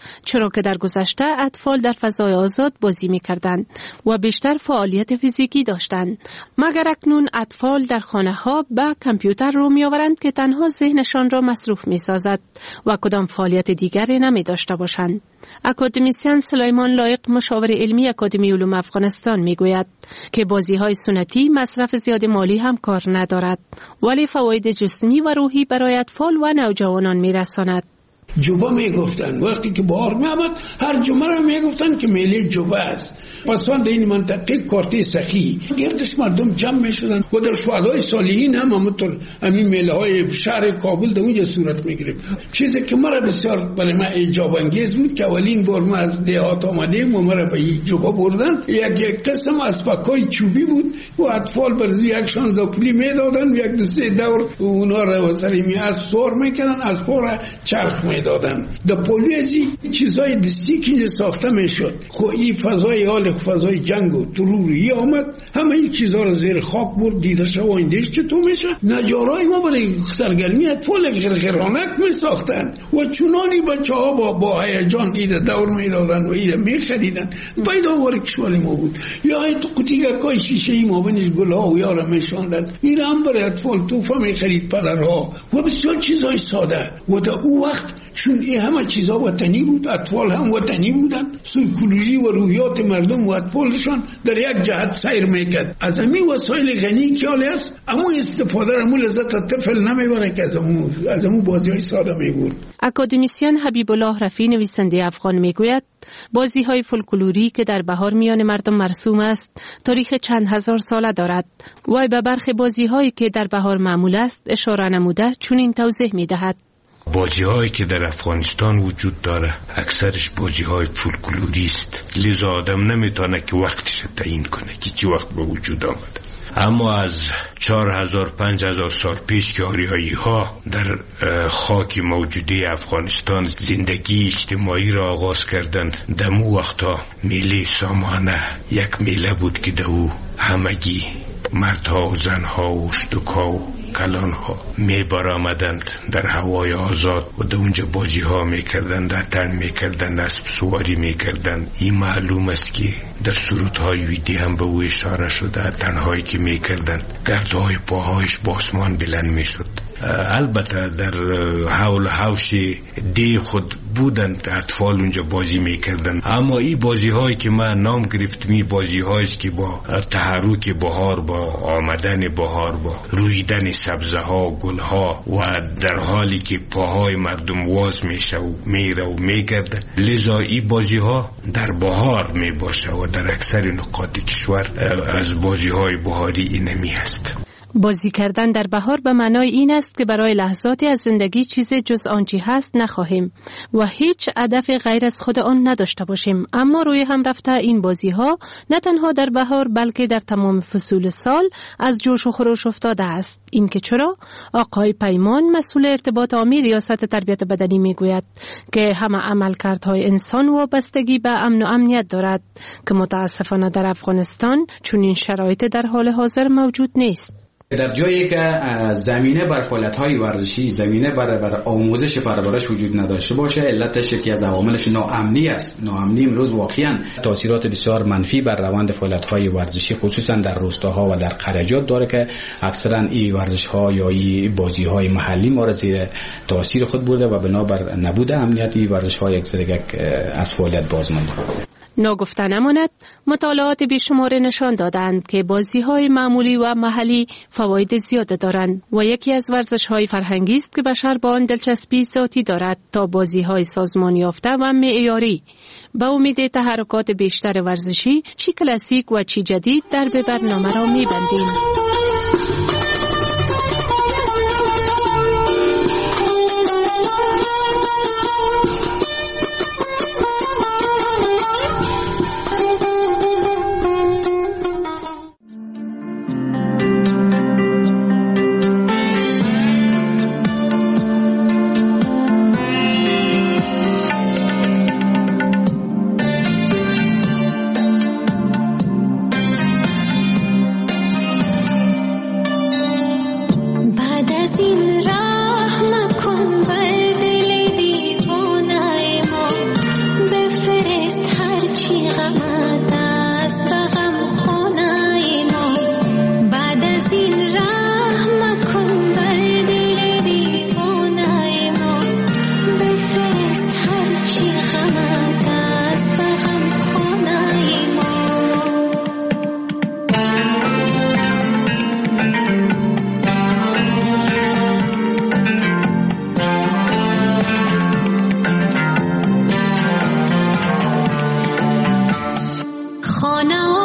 چرا که در گذشته اطفال در فضای آزاد بازی می‌کردند و بیشتر فعالیت فیزیکی داشتند. مگر اکنون اطفال در خانه‌ها به کامپیوتر رو می‌آورند که تنها ذهنشان را مصروف می‌سازد و کدام فعالیت دیگری نمی‌داشته باشند. اکادمیسین سلیمان لایق، مشاور علمی اکادمی علوم افغانستان، میگوید که بازی‌های سنتی مصرف زیاد مالی هم کار ندارد، ولی فواید جسمی و روحی برای اطفال و نوجوانان میرساند. جوبه میگفتن وقتی که بهار میامد هر جمعه را میگفتن که میله جوبه است. پسان در این منطقه کارت سخی گردش مردم جمع میشدن و در شهدای صالحین هم همونطور همین میله های شهر کابل در اونجا صورت میگرفت. چیزی که مرا بسیار برای من اعجاب انگیز بود که اولین بار ما از دهات آمدیم و مرا به یک جوبه بردن. یک یک قسم اسپکای چوبی بود و اطفال بر یک شانزده پولی میدادن و یک دو سه دور اونا را سر می از سوار میکنن، از پا چرخ میدادن. در پولیسی چیزای دستی که ساخته میشد. خب این فضای حال فضای جنگ و تروری آمد، همه این چیزها را زیر خاک برد. دیده شو آیندهش چطور میشه؟ نجارای ما برای سرگرمی اطفال غرغرانک می ساختن و چونانی بچه ها با با هیجان ایده دور میدادن و ایده میخریدن. پیداوار کشور ما بود. یا این تو قطیگکای شیشه ای ما بینش گلها و یارا میشاندن. این هم برای اطفال توفه میخرید پدرها و بسیار چیزای ساده. و در اون وقت چون این همه چیزا وطنی بود، اطفال هم وطنی بودن، سایکولوژی و روحیات مردم و اطفالشان در یک جهت سیر میکرد. از همین وسایل غنی که حالی است اما استفاده را مو لذت طفل نمیبره که از همون از همون بازی های ساده میبرد. اکادمیسین حبیب الله رفیع، نویسنده افغان، میگوید بازی های فولکلوری که در بهار میان مردم مرسوم است تاریخ چند هزار ساله دارد. وای به برخی بازی هایی که در بهار معمول است اشاره نموده چون این توضیح میدهد: بازی هایی که در افغانستان وجود داره اکثرش بازی های فولکلوری است، لذا آدم نمیتونه که وقتش تعیین کنه که چی وقت به وجود آمده. اما از چهار هزار پنج هزار سال پیش که آریایی ها در خاک موجوده افغانستان زندگی اجتماعی را آغاز کردند، دمو وقتا میله سامانه یک میله بود که دو همگی مردها و زنها و شتوکا و کلان ها می برآمدند در هوای آزاد و در اونجا بازی ها می کردند، اتن می کردند، اسب سواری می کردند. این معلوم است که در سرودهای ویدی هم به او اشاره شده. اتنهایی که می کردند گردهای پاهایش با آسمان بلند می شد. البته در حول حوش دی خود بودند اطفال اونجا بازی میکردن، اما این بازی هایی که من نام گرفتم این بازی هایی که با تحرک بهار، با آمدن بهار، با رویدن سبزه ها گل ها و در حالی که پاهای مردم واز میشه و میره و میگرده، لذا این بازی ها در بهار میباشه و در اکثر نقاط کشور از بازی های بهاری اینمی هست. بازی کردن در بهار به معنای این است که برای لحظاتی از زندگی چیز جز آنچه هست نخواهیم و هیچ هدف غیر از خود آن نداشته باشیم. اما روی هم رفته این بازی ها نه تنها در بهار بلکه در تمام فصول سال از جوش و خروش افتاده است. این که چرا؟ آقای پیمان، مسئول ارتباط عامی ریاست تربیت بدنی، میگوید که همه عملکردهای انسان وابستگی به امن و امنیت دارد که متاسفانه در افغانستان چون این شرایط در حال حاضر موجود نیست. در جایی که زمینه بر فعالیت‌های ورزشی، زمینه بر بر آموزش پرورش وجود نداشته باشه، علتش یکی از عواملش ناامنی است. ناامنی امروز واقعا تاثیرات بسیار منفی بر روند فعالیت‌های ورزشی خصوصا در روستاها و در قریات داره که اکثرا این ورزش‌ها یا این بازی‌های محلی ما را زیر تاثیر خود برده و بنابر نبود امنیت این ورزش‌ها یک سری از فعالیت باز مانده. ناگفته نماند مطالعات بیشمار نشان دادند که بازی‌های معمولی و محلی فواید زیاد دارند و یکی از ورزش‌های فرهنگی است که بشر با آن دلچسبی ذاتی دارد تا بازی‌های سازمان یافته و معیاری. با امید تحرکات بیشتر ورزشی، چی کلاسیک و چی جدید، در به برنامه را می‌بندیم. خانه